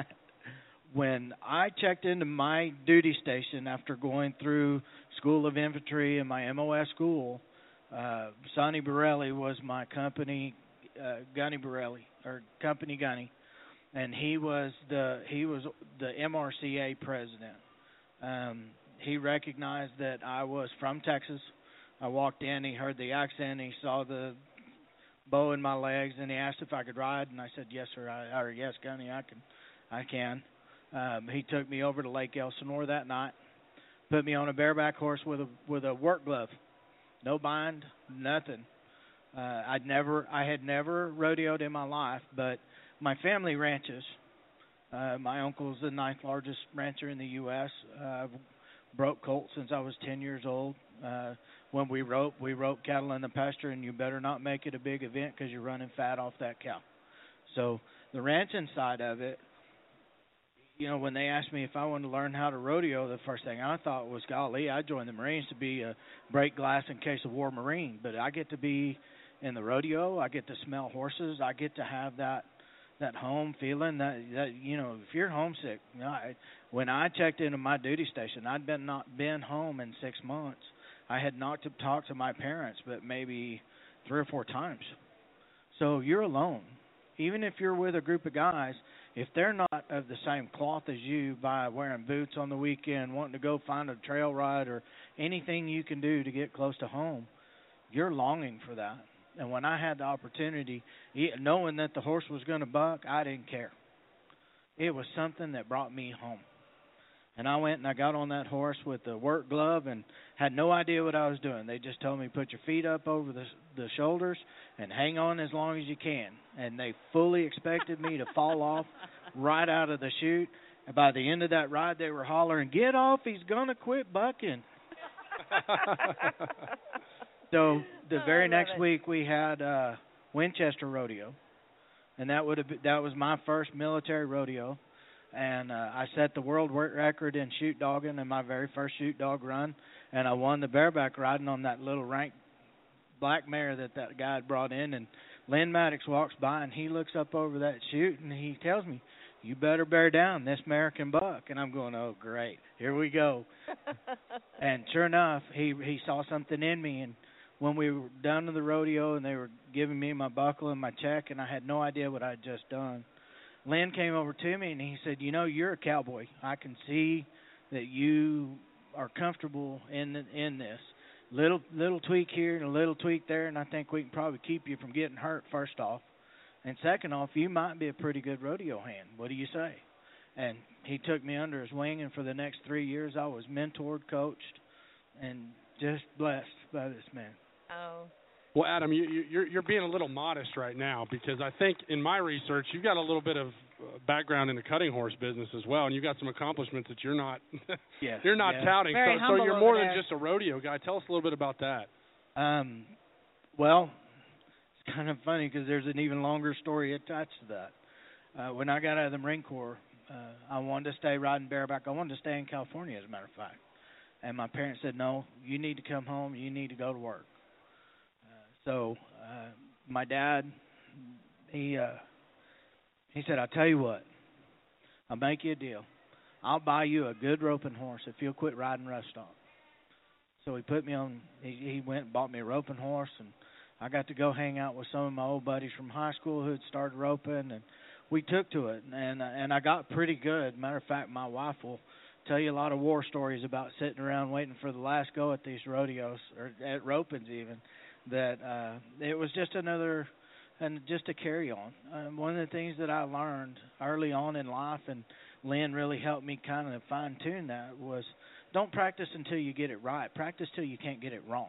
When I checked into my duty station after going through School of Infantry and my M O S school, uh, Sonny Borelli was my company uh, gunny Borelli or company gunny, and he was the he was the M R C A president. Um, he recognized that I was from Texas. I walked in, he heard the accent, he saw the bow in my legs, and he asked if I could ride, and I said yes, sir. I, or yes, gunny, I can, I can. Um, he took me over to Lake Elsinore that night, put me on a bareback horse with a with a work glove, no bind, nothing. Uh, I'd never, I had never rodeoed in my life, but my family ranches. Uh, my uncle's the ninth largest rancher in the U S Uh, I've broke colts since I was ten years old. Uh, when we rope, we rope cattle in the pasture, and you better not make it a big event because you're running fat off that cow. So the ranching side of it, you know, when they asked me if I wanted to learn how to rodeo, the first thing I thought was, golly, I joined the Marines to be a break glass in case of war Marine. But I get to be in the rodeo. I get to smell horses. I get to have that that home feeling. That, that you know, if you're homesick, you know, I, when I checked into my duty station, I'd been not been home in six months. I had not to talk to my parents, but maybe three or four times. So you're alone. Even if you're with a group of guys, if they're not of the same cloth as you by wearing boots on the weekend, wanting to go find a trail ride or anything you can do to get close to home, you're longing for that. And when I had the opportunity, knowing that the horse was going to buck, I didn't care. It was something that brought me home. And I went and I got on that horse with the work glove and had no idea what I was doing. They just told me, put your feet up over the the shoulders and hang on as long as you can. And they fully expected me to fall off right out of the chute. And by the end of that ride, they were hollering, get off, he's going to quit bucking. So the very next it. week we had uh, Winchester Rodeo. And that would have been, that was my first military rodeo. And uh, I set the world record in shoot dogging in my very first shoot dog run, and I won the bareback riding on that little rank black mare that that guy had brought in. And Lynn Maddox walks by, and he looks up over that chute, and he tells me, you better bear down, this mare can buck. And I'm going, oh, great, here we go. And sure enough, he he saw something in me, and when we were done with the rodeo and they were giving me my buckle and my check, and I had no idea what I had just done, Lynn came over to me and he said, you know, you're a cowboy. I can see that you are comfortable in in this. Little little tweak here and a little tweak there, and I think we can probably keep you from getting hurt, first off. And second off, you might be a pretty good rodeo hand. What do you say? And he took me under his wing, and for the next three years I was mentored, coached, and just blessed by this man. Oh. Well, Adam, you, you, you're, you're being a little modest right now, because I think in my research you've got a little bit of background in the cutting horse business as well, and you've got some accomplishments that you're not yes, you're not yes. touting. Very so, so you're more there. than just a rodeo guy. Tell us a little bit about that. Um, well, it's kind of funny because there's an even longer story attached to that. Uh, when I got out of the Marine Corps, uh, I wanted to stay riding bareback. I wanted to stay in California, as a matter of fact. And my parents said, no, you need to come home. You need to go to work. So uh, my dad, he uh, he said, I'll tell you what, I'll make you a deal. I'll buy you a good roping horse if you'll quit riding rough stock. So he put me on, he, he went and bought me a roping horse, and I got to go hang out with some of my old buddies from high school who had started roping, and we took to it, and and I got pretty good. Matter of fact, my wife will tell you a lot of war stories about sitting around waiting for the last go at these rodeos, or at ropings even, that uh, it was just another, and just a carry on. Um, one of the things that I learned early on in life, and Lynn really helped me kind of fine tune that, was don't practice until you get it right. Practice till you can't get it wrong.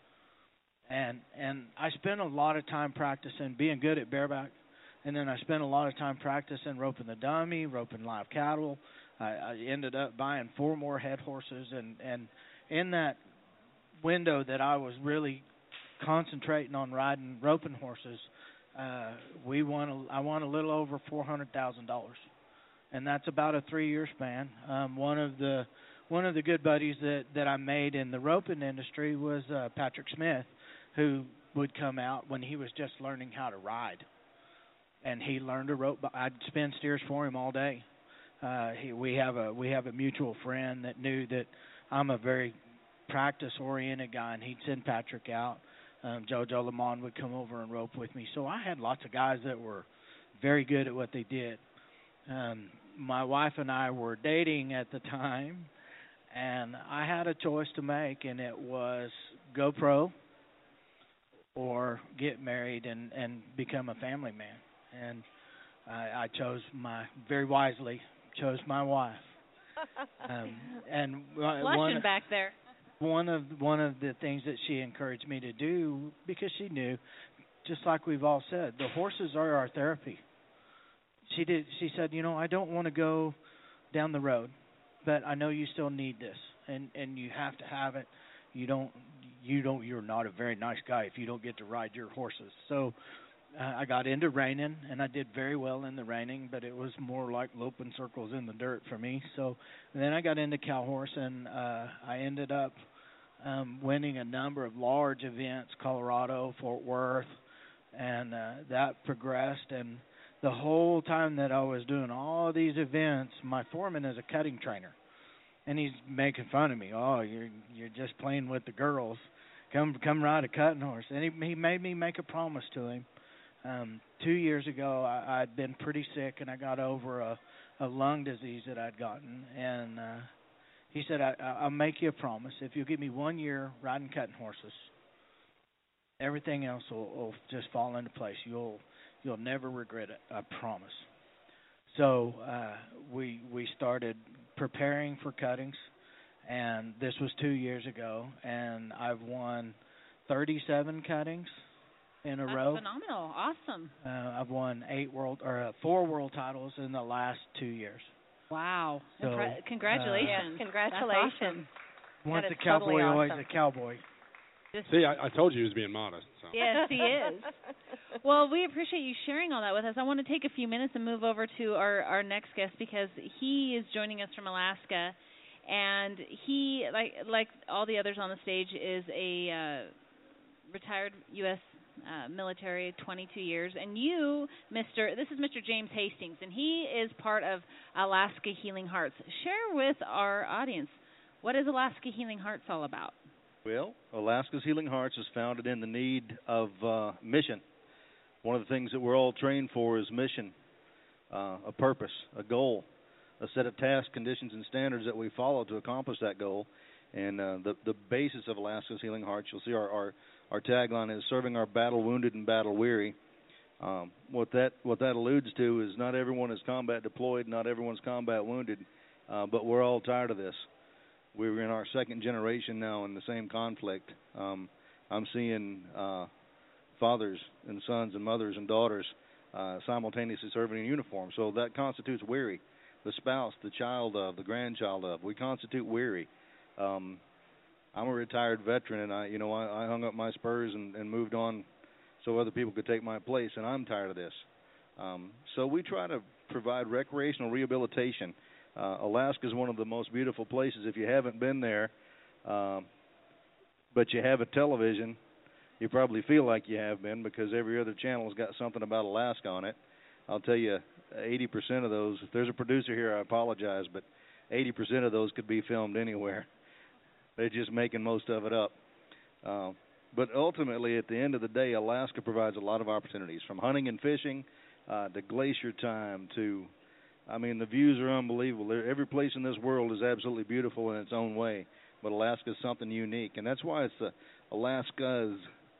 And and I spent a lot of time practicing being good at bareback, and then I spent a lot of time practicing roping the dummy, roping live cattle. I, I ended up buying four more head horses, and, and in that window that I was really concentrating on riding roping horses, uh, we won. A, I won a little over four hundred thousand dollars, and that's about a three-year span. Um, one of the one of the good buddies that, that I made in the roping industry was uh, Patrick Smith, who would come out when he was just learning how to ride, and he learned to rope. I'd spin steers for him all day. Uh, he, we have a we have a mutual friend that knew that I'm a very practice-oriented guy, and he'd send Patrick out. Um, JoJo Lamont would come over and rope with me. So I had lots of guys that were very good at what they did. Um, my wife and I were dating at the time, and I had a choice to make, and it was go pro or get married and, and become a family man. And I, I chose my, very wisely, chose my wife. Um, and Blushing one, back there. One of one of the things that she encouraged me to do, because she knew, just like we've all said, the horses are our therapy. She did. She said, you know, I don't want to go down the road, but I know you still need this, and, and you have to have it. You don't. You don't. You're not a very nice guy if you don't get to ride your horses. So uh, I got into reining, and I did very well in the reining, but it was more like loping circles in the dirt for me. So then I got into cow horse, and uh, I ended up um, winning a number of large events, Colorado, Fort Worth, and uh, that progressed. And the whole time that I was doing all these events, my foreman is a cutting trainer, and he's making fun of me. Oh, you're you're just playing with the girls. Come come ride a cutting horse. And he, he made me make a promise to him. Um, two years ago, I, I'd been pretty sick, and I got over a, a lung disease that I'd gotten. And uh, he said, I, I'll make you a promise. If you'll give me one year riding cutting horses, everything else will, will just fall into place. You'll you'll never regret it. I promise. So uh, we we started preparing for cuttings, and this was two years ago, and I've won thirty-seven cuttings in a That's row. Phenomenal. Awesome. Uh, I've won eight world or uh, four world titles in the last two years. Wow. So, Impre- congratulations. Yes, congratulations. That's awesome. Once That a is cowboy, totally always awesome. a cowboy. Just See, I, I told you he was being modest. So. Yes, he is. Well, we appreciate you sharing all that with us. I want to take a few minutes and move over to our, our next guest, because he is joining us from Alaska, and he, like like all the others on the stage, is a uh, retired U S uh, military, twenty-two years. And you, Mister This is Mister James Hastings, and he is part of Alaska Healing Hearts. Share with our audience, what is Alaska Healing Hearts all about? Well, Alaska's Healing Hearts is founded in the need of uh, mission. One of the things that we're all trained for is mission, uh, a purpose, a goal, a set of tasks, conditions, and standards that we follow to accomplish that goal. And uh, the the basis of Alaska's Healing Hearts, you'll see our our, our tagline is serving our battle wounded and battle weary. Um, what that what that alludes to is not everyone is combat deployed, not everyone's combat wounded, uh, but we're all tired of this. We're in our second generation now in the same conflict. Um, I'm seeing uh, fathers and sons and mothers and daughters uh, simultaneously serving in uniform. So that constitutes weary. The spouse, the child of, the grandchild of, we constitute weary. Um, I'm a retired veteran, and I, you know, I, I hung up my spurs and, and moved on so other people could take my place, and I'm tired of this. Um, so we try to provide recreational rehabilitation. Uh, Alaska is one of the most beautiful places. If you haven't been there, um, but you have a television, you probably feel like you have been, because every other channel's got something about Alaska on it. I'll tell you, eighty percent of those, if there's a producer here, I apologize, but eighty percent of those could be filmed anywhere. They're just making most of it up. Uh, but ultimately, at the end of the day, Alaska provides a lot of opportunities, from hunting and fishing uh, to glacier time to, I mean, the views are unbelievable. Every place in this world is absolutely beautiful in its own way, but Alaska is something unique, and that's why it's the Alaska's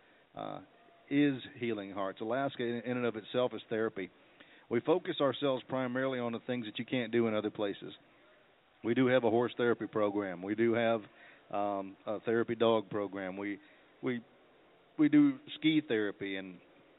uh, is Healing Hearts. Alaska, in, in and of itself, is therapy. We focus ourselves primarily on the things that you can't do in other places. We do have a horse therapy program. We do have um, a therapy dog program. We we we do ski therapy and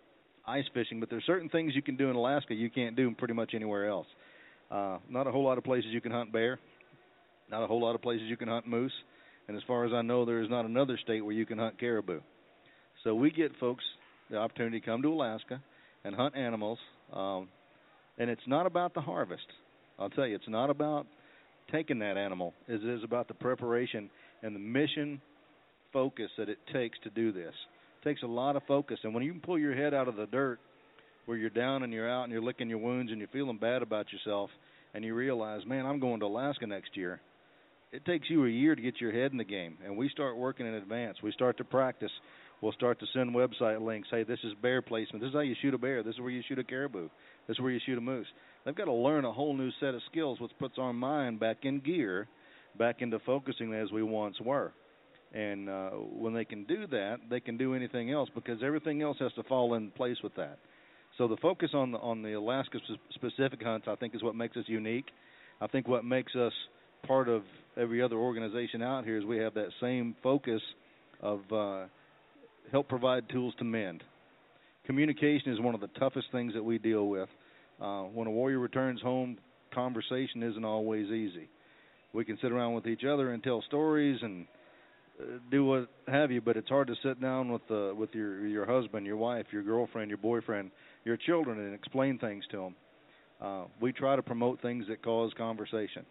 ice fishing, but there's certain things you can do in Alaska you can't do pretty much anywhere else. Uh, not a whole lot of places you can hunt bear. Not a whole lot of places you can hunt moose. And as far as I know, there is not another state where you can hunt caribou. So we get folks the opportunity to come to Alaska and hunt animals. Um, and it's not about the harvest. I'll tell you, it's not about taking that animal. It is about the preparation and the mission focus that it takes to do this. It takes a lot of focus. And when you can pull your head out of the dirt where you're down and you're out and you're licking your wounds and you're feeling bad about yourself and you realize, man, I'm going to Alaska next year, it takes you a year to get your head in the game. And we start working in advance. We start to practice. We'll start to send website links. Hey, this is bear placement. This is how you shoot a bear. This is where you shoot a caribou. This is where you shoot a moose. They've got to learn a whole new set of skills, which puts our mind back in gear, back into focusing as we once were. And uh, when they can do that, they can do anything else, because everything else has to fall in place with that. So the focus on the, on the Alaska-specific hunts, I think, is what makes us unique. I think what makes us part of every other organization out here is we have that same focus of uh, help provide tools to mend. Communication is one of the toughest things that we deal with. Uh, when a warrior returns home, conversation isn't always easy. We can sit around with each other and tell stories and uh, do what have you, but it's hard to sit down with uh, with your your husband, your wife, your girlfriend, your boyfriend, your children, and explain things to them. Uh, we try to promote things that cause conversation.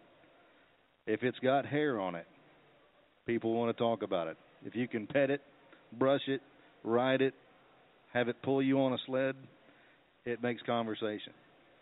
If it's got hair on it, people want to talk about it. If you can pet it, brush it, ride it, have it pull you on a sled, it makes conversation.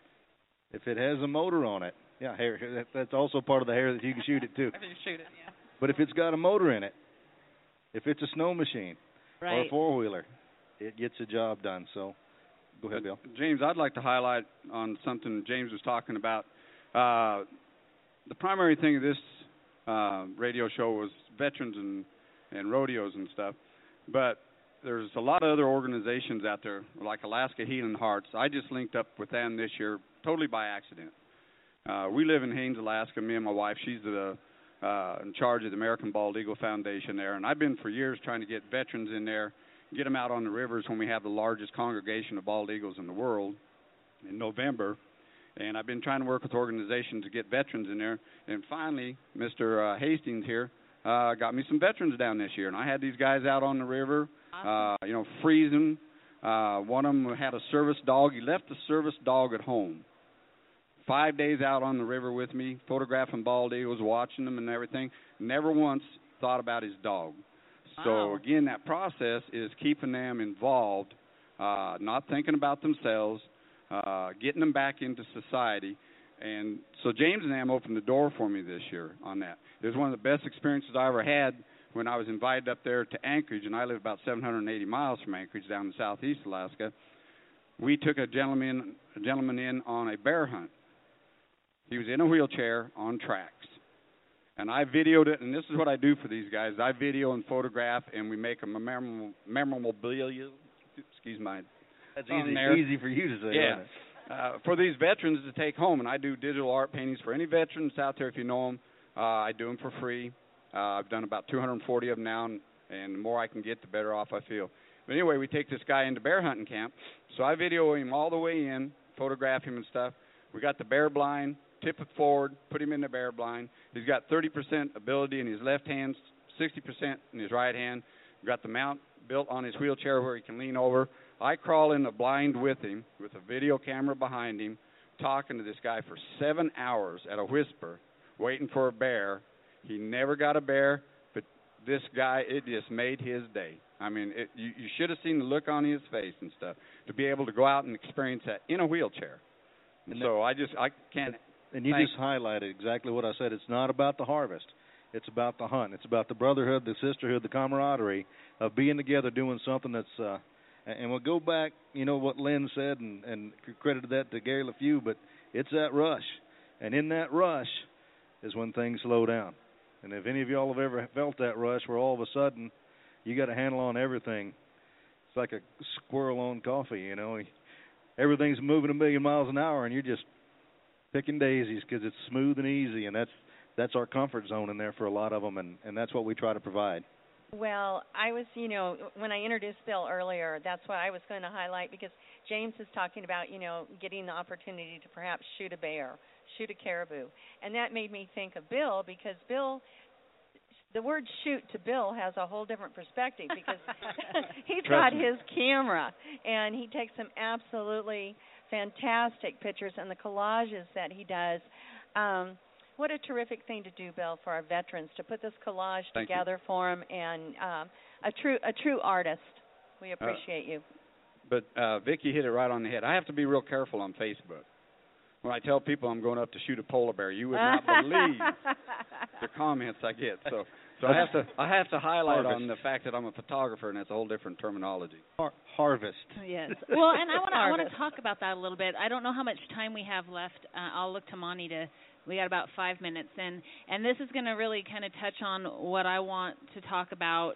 If it has a motor on it, yeah, hair, that's also part of the hair that you can shoot it too. If you shoot it, yeah. But if it's got a motor in it, if it's a snow machine right. or a four-wheeler, it gets the job done. So go ahead, Bill. James, I'd like to highlight on something James was talking about. Uh, the primary thing of this uh, radio show was veterans and, and rodeos and stuff. But there's a lot of other organizations out there, like Alaska Healing Hearts. I just linked up with them this year, totally by accident. Uh, we live in Haines, Alaska, me and my wife. She's the, uh, in charge of the American Bald Eagle Foundation there. And I've been for years trying to get veterans in there, get them out on the rivers when we have the largest congregation of bald eagles in the world in November. And I've been trying to work with organizations to get veterans in there. And finally, Mister Uh, Hastings here uh, got me some veterans down this year. And I had these guys out on the river, uh, you know, freezing. Uh, one of them had a service dog. He left the service dog at home. Five days out on the river with me, photographing bald eagles, watching them and everything. Never once thought about his dog. Wow. So, again, that process is keeping them involved, uh, not thinking about themselves, uh, getting them back into society. And so James and them opened the door for me this year on that. It was one of the best experiences I ever had when I was invited up there to Anchorage, and I live about seven hundred eighty miles from Anchorage down in southeast Alaska. We took a gentleman, a gentleman in on a bear hunt. He was in a wheelchair on tracks. And I videoed it, and this is what I do for these guys. I video and photograph, and we make them a memorable, memorabilia. Excuse my That's tongue easy, there. easy for you to say. Yeah. Isn't it? Uh, for these veterans to take home, and I do digital art paintings for any veterans out there if you know them. Uh, I do them for free. Uh, I've done about two hundred forty of them now, and, and the more I can get, the better off I feel. But anyway, we take this guy into bear hunting camp. So I video him all the way in, photograph him and stuff. We got the bear blind, tip it forward, put him in the bear blind. He's got thirty percent ability in his left hand, sixty percent in his right hand. We've got the mount built on his wheelchair where he can lean over. I crawl in the blind with him with a video camera behind him, talking to this guy for seven hours at a whisper, waiting for a bear. He never got a bear, but this guy, it just made his day. I mean, it, you, you should have seen the look on his face and stuff, to be able to go out and experience that in a wheelchair. And so I just, I can't And you Thanks. just highlighted exactly what I said. It's not about the harvest. It's about the hunt. It's about the brotherhood, the sisterhood, the camaraderie of being together doing something that's uh, – and we'll go back, you know, what Lynn said, and, and credited that to Gary LeFew, but it's that rush. And in that rush is when things slow down. And if any of y'all have ever felt that rush where all of a sudden you got a handle on everything, it's like a squirrel on coffee, you know. Everything's moving a million miles an hour, and you're just picking daisies because it's smooth and easy, and that's that's our comfort zone in there for a lot of them, and, and that's what we try to provide. Well, I was, you know, when I introduced Bill earlier, that's what I was going to highlight, because James is talking about, you know, getting the opportunity to perhaps shoot a bear, shoot a caribou. And that made me think of Bill, because Bill, the word shoot to Bill has a whole different perspective, because he's got his camera, and he takes some absolutely fantastic pictures, and the collages that he does. Um, What a terrific thing to do, Bill, for our veterans, to put this collage Thank together you. for them, and um, a true a true artist. We appreciate uh, you. But uh, Vicki hit it right on the head. I have to be real careful on Facebook. When I tell people I'm going up to shoot a polar bear, you would not believe the comments I get. So, so I have to I have to highlight Harvest. on the fact that I'm a photographer, and it's a whole different terminology. Har- harvest. Yes. Well, and I want to I want to talk about that a little bit. I don't know how much time we have left. Uh, I'll look to Monty to. We got about five minutes, and and this is going to really kind of touch on what I want to talk about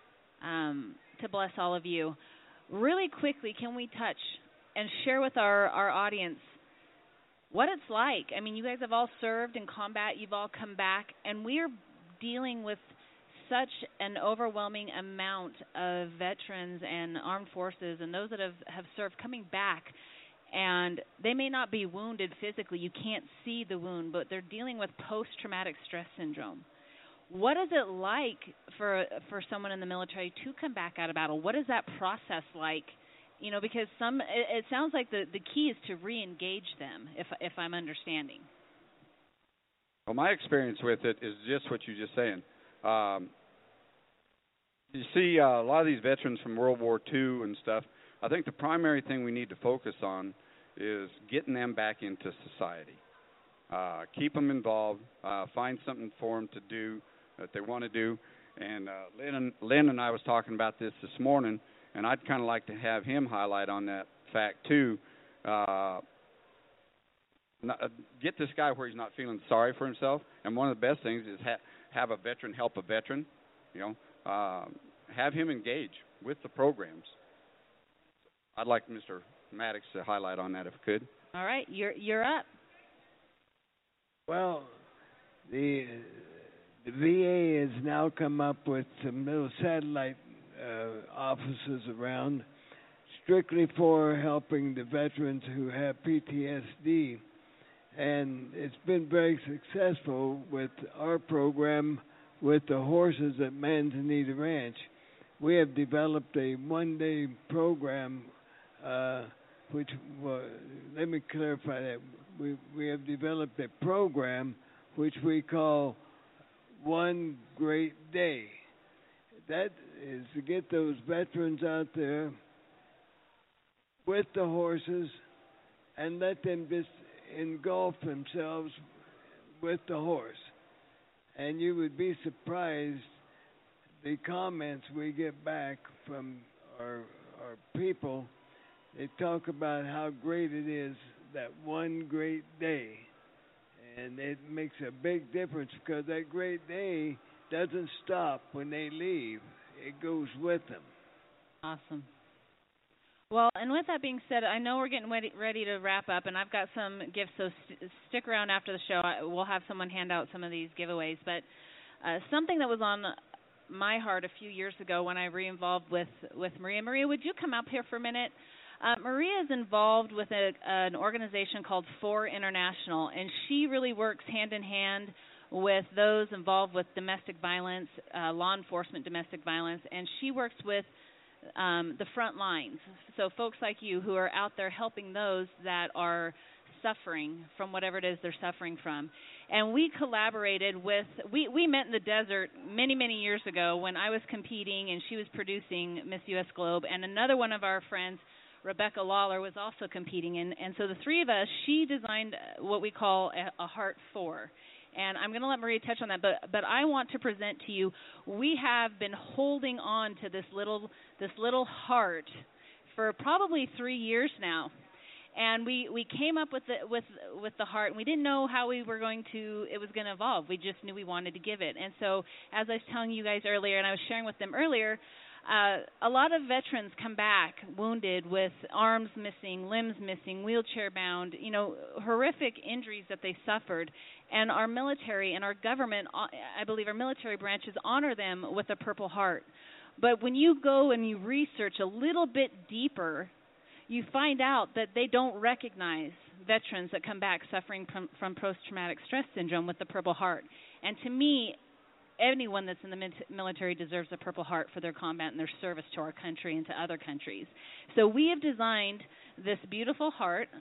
um, to bless all of you. Really quickly, can we touch and share with our, our audience what it's like? I mean, you guys have all served in combat. You've all come back, and we're dealing with such an overwhelming amount of veterans and armed forces and those that have, have served coming back. And they may not be wounded physically. You can't see the wound, but they're dealing with post-traumatic stress syndrome. What is it like for for someone in the military to come back out of battle? What is that process like? You know, because some it, it sounds like the, the key is to re-engage them, if if I'm understanding. Well, my experience with it is just what you're just saying. Um, you see, uh, a lot of these veterans from World War Two and stuff, I think the primary thing we need to focus on is getting them back into society. Uh, keep them involved. Uh, find something for them to do that they want to do. And uh, Lynn, and Lynn and I was talking about this this morning, and I'd kind of like to have him highlight on that fact too. Uh, not, uh, get this guy where he's not feeling sorry for himself. And one of the best things is ha- have a veteran help a veteran. You know, uh, have him engage with the programs. I'd like Mister Maddox to highlight on that if he could. All right, you're you're up. Well, the the V A has now come up with some little satellite uh, offices around, strictly for helping the veterans who have P T S D, and it's been very successful with our program with the horses at Manzanita Ranch. We have developed a one-day program. Uh, which, well, let me clarify that. We we have developed a program which we call One Great Day. That is to get those veterans out there with the horses and let them just engulf themselves with the horse. And you would be surprised the comments we get back from our our people. They talk about how great it is, that one great day. And it makes a big difference because that great day doesn't stop when they leave. It goes with them. Awesome. Well, and with that being said, I know we're getting ready, ready to wrap up, and I've got some gifts, so st- stick around after the show. I, we'll have someone hand out some of these giveaways. But uh, something that was on my heart a few years ago when I re-involved with, with Maria. Maria, would you come up here for a minute? Uh, Maria is involved with a, an organization called four International, and she really works hand-in-hand with those involved with domestic violence, uh, law enforcement domestic violence, and she works with um, the front lines. So folks like you who are out there helping those that are suffering from whatever it is they're suffering from. And we collaborated with, we, we met in the desert many, many years ago when I was competing and she was producing Miss U S Globe, and another one of our friends, Rebecca Lawler was also competing in. And so the three of us, she designed what we call a, a Heart four. And I'm going to let Maria touch on that, but but I want to present to you, we have been holding on to this little this little heart for probably three years now. And we, we came up with the with with the heart, and we didn't know how we were going to it was going to evolve. We just knew we wanted to give it. And so, as I was telling you guys earlier, and I was sharing with them earlier, uh, a lot of veterans come back wounded with arms missing, limbs missing, wheelchair bound, you know, horrific injuries that they suffered. And our military and our government, I believe our military branches honor them with a Purple Heart. But when you go and you research a little bit deeper, you find out that they don't recognize veterans that come back suffering from, from post-traumatic stress syndrome with the Purple Heart. And to me, anyone that's in the military deserves a Purple Heart for their combat and their service to our country and to other countries. So we have designed this beautiful heart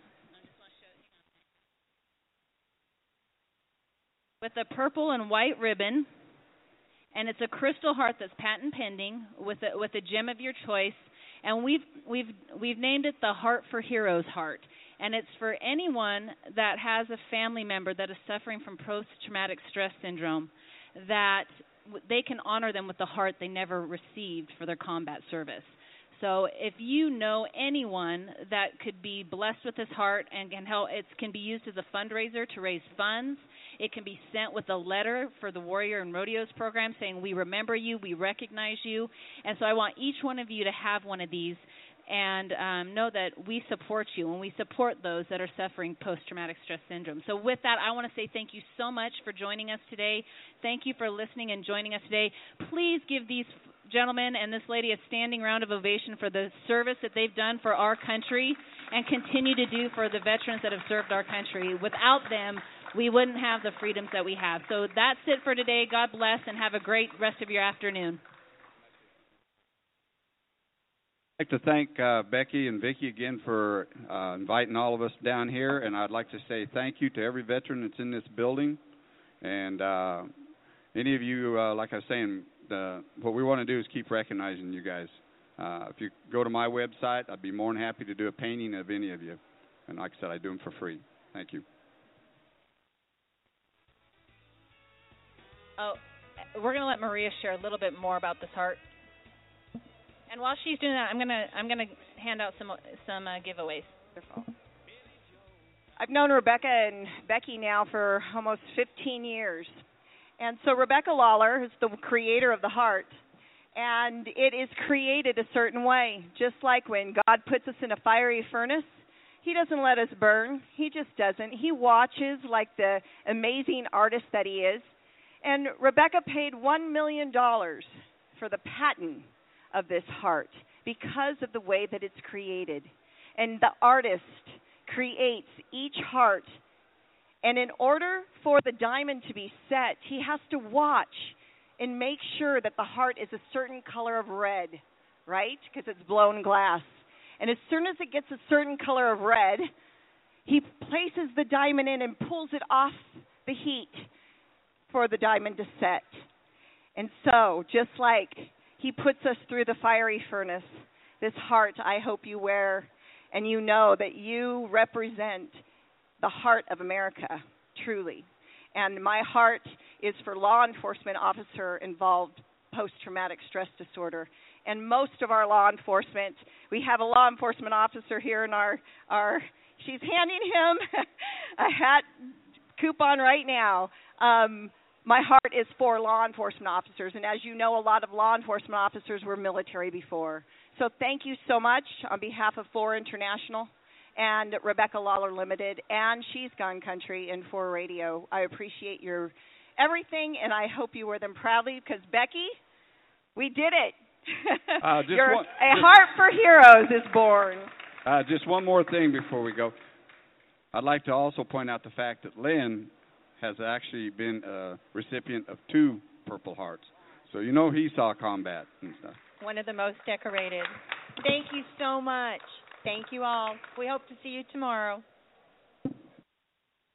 with a purple and white ribbon, and it's a crystal heart that's patent pending with a, with a gem of your choice. And we've we've we've named it the Heart for Heroes Heart, and it's for anyone that has a family member that is suffering from post-traumatic stress syndrome, that they can honor them with the heart they never received for their combat service. So if you know anyone that could be blessed with this heart and can help, it can be used as a fundraiser to raise funds. It can be sent with a letter for the Warrior and Rodeos program saying, we remember you, we recognize you. And so I want each one of you to have one of these and um, know that we support you and we support those that are suffering post-traumatic stress syndrome. So with that, I want to say thank you so much for joining us today. Thank you for listening and joining us today. Please give these gentlemen and this lady a standing round of ovation for the service that they've done for our country and continue to do for the veterans that have served our country. Without them, we wouldn't have the freedoms that we have. So that's it for today. God bless and have a great rest of your afternoon. I'd like to thank uh, Becky and Vicki again for uh, inviting all of us down here, and I'd like to say thank you to every veteran that's in this building. And uh, any of you, uh, like I was saying, the, what we want to do is keep recognizing you guys. Uh, if you go to my website, I'd be more than happy to do a painting of any of you. And like I said, I do them for free. Thank you. Oh, we're going to let Maria share a little bit more about this heart. And while she's doing that, I'm gonna I'm gonna hand out some some uh, giveaways. I've known Rebecca and Becky now for almost fifteen years, and so Rebecca Lawler is the creator of the heart, and it is created a certain way. Just like when God puts us in a fiery furnace, He doesn't let us burn. He just doesn't. He watches like the amazing artist that He is. And Rebecca paid one million dollars for the patent of this heart because of the way that it's created. And the artist creates each heart. And in order for the diamond to be set, he has to watch and make sure that the heart is a certain color of red, right? Because it's blown glass. And as soon as it gets a certain color of red, he places the diamond in and pulls it off the heat for the diamond to set. And so, just like He puts us through the fiery furnace, this heart I hope you wear, and you know that you represent the heart of America, truly. And my heart is for law enforcement officer involved post-traumatic stress disorder. And most of our law enforcement, we have a law enforcement officer here in our, our she's handing him a hat coupon right now. Um, My heart is for law enforcement officers, and as you know, a lot of law enforcement officers were military before. So thank you so much on behalf of four International and Rebecca Lawler Limited and She's Gone Country and four Radio. I appreciate your everything, and I hope you wear them proudly because, Becky, we did it. Uh, just Your, one, a just, heart for heroes is born. Uh, just one more thing before we go. I'd like to also point out the fact that Lynn has actually been a recipient of two Purple Hearts. So you know he saw combat and stuff. One of the most decorated. Thank you so much. Thank you all. We hope to see you tomorrow.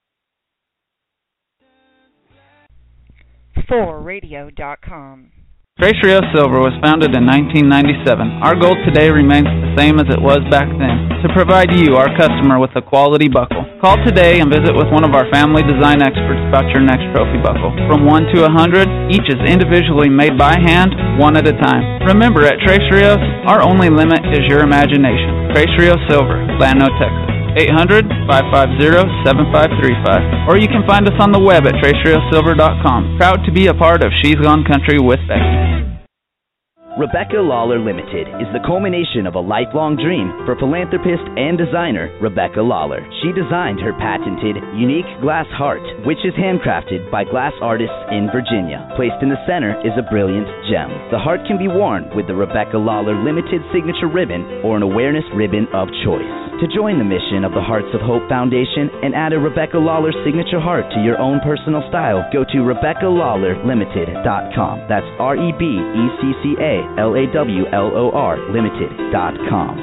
four radio dot com Tres Rios Silver was founded in nineteen ninety-seven. Our goal today remains the same as it was back then, to provide you, our customer, with a quality buckle. Call today and visit with one of our family design experts about your next trophy buckle. From one to a hundred, each is individually made by hand, one at a time. Remember, at Tres Rios, our only limit is your imagination. Tres Rios Silver, Llano, Texas. eight hundred, five five zero, seven five three five. Or you can find us on the web at tres rios silver dot com. Proud to be a part of She's Gone Country with Becky. Rebecca Lawler Limited is the culmination of a lifelong dream for philanthropist and designer Rebecca Lawler. She designed her patented, unique glass heart, which is handcrafted by glass artists in Virginia. Placed in the center is a brilliant gem. The heart can be worn with the Rebecca Lawler Limited signature ribbon or an awareness ribbon of choice. To join the mission of the Hearts of Hope Foundation and add a Rebecca Lawler signature heart to your own personal style, go to rebecca lawler limited dot com. That's R E B E C C A L A W L O R limited dot com.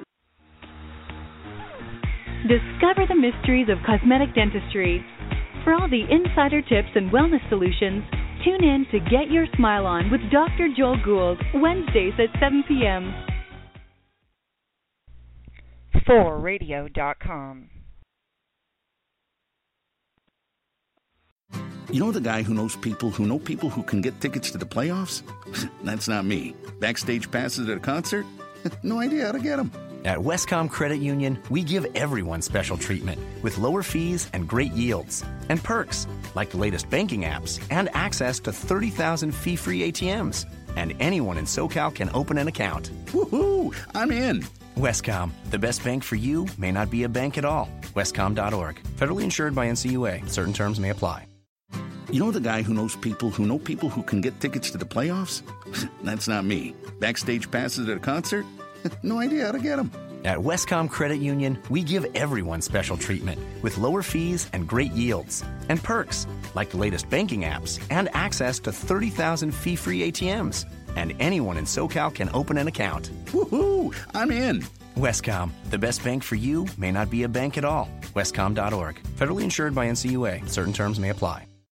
Discover the mysteries of cosmetic dentistry. For all the insider tips and wellness solutions, tune in to Get Your Smile On with Doctor Joel Gould, Wednesdays at seven p.m. for radio dot com. You know the guy who knows people who know people who can get tickets to the playoffs? That's not me. Backstage passes at a concert? No idea how to get them. At Westcom Credit Union, we give everyone special treatment with lower fees and great yields. And perks, like the latest banking apps and access to thirty thousand fee-free A T Ms. And anyone in SoCal can open an account. Woohoo! I'm in. Westcom, the best bank for you may not be a bank at all. Westcom dot org. Federally insured by N C U A. Certain terms may apply. You know the guy who knows people who know people who can get tickets to the playoffs? That's not me. Backstage passes at a concert? No idea how to get them. At Westcom Credit Union, we give everyone special treatment with lower fees and great yields. And perks, like the latest banking apps and access to thirty thousand fee-free A T Ms. And anyone in SoCal can open an account. Woohoo! I'm in. Westcom, the best bank for you may not be a bank at all. Westcom dot org. Federally insured by N C U A. Certain terms may apply.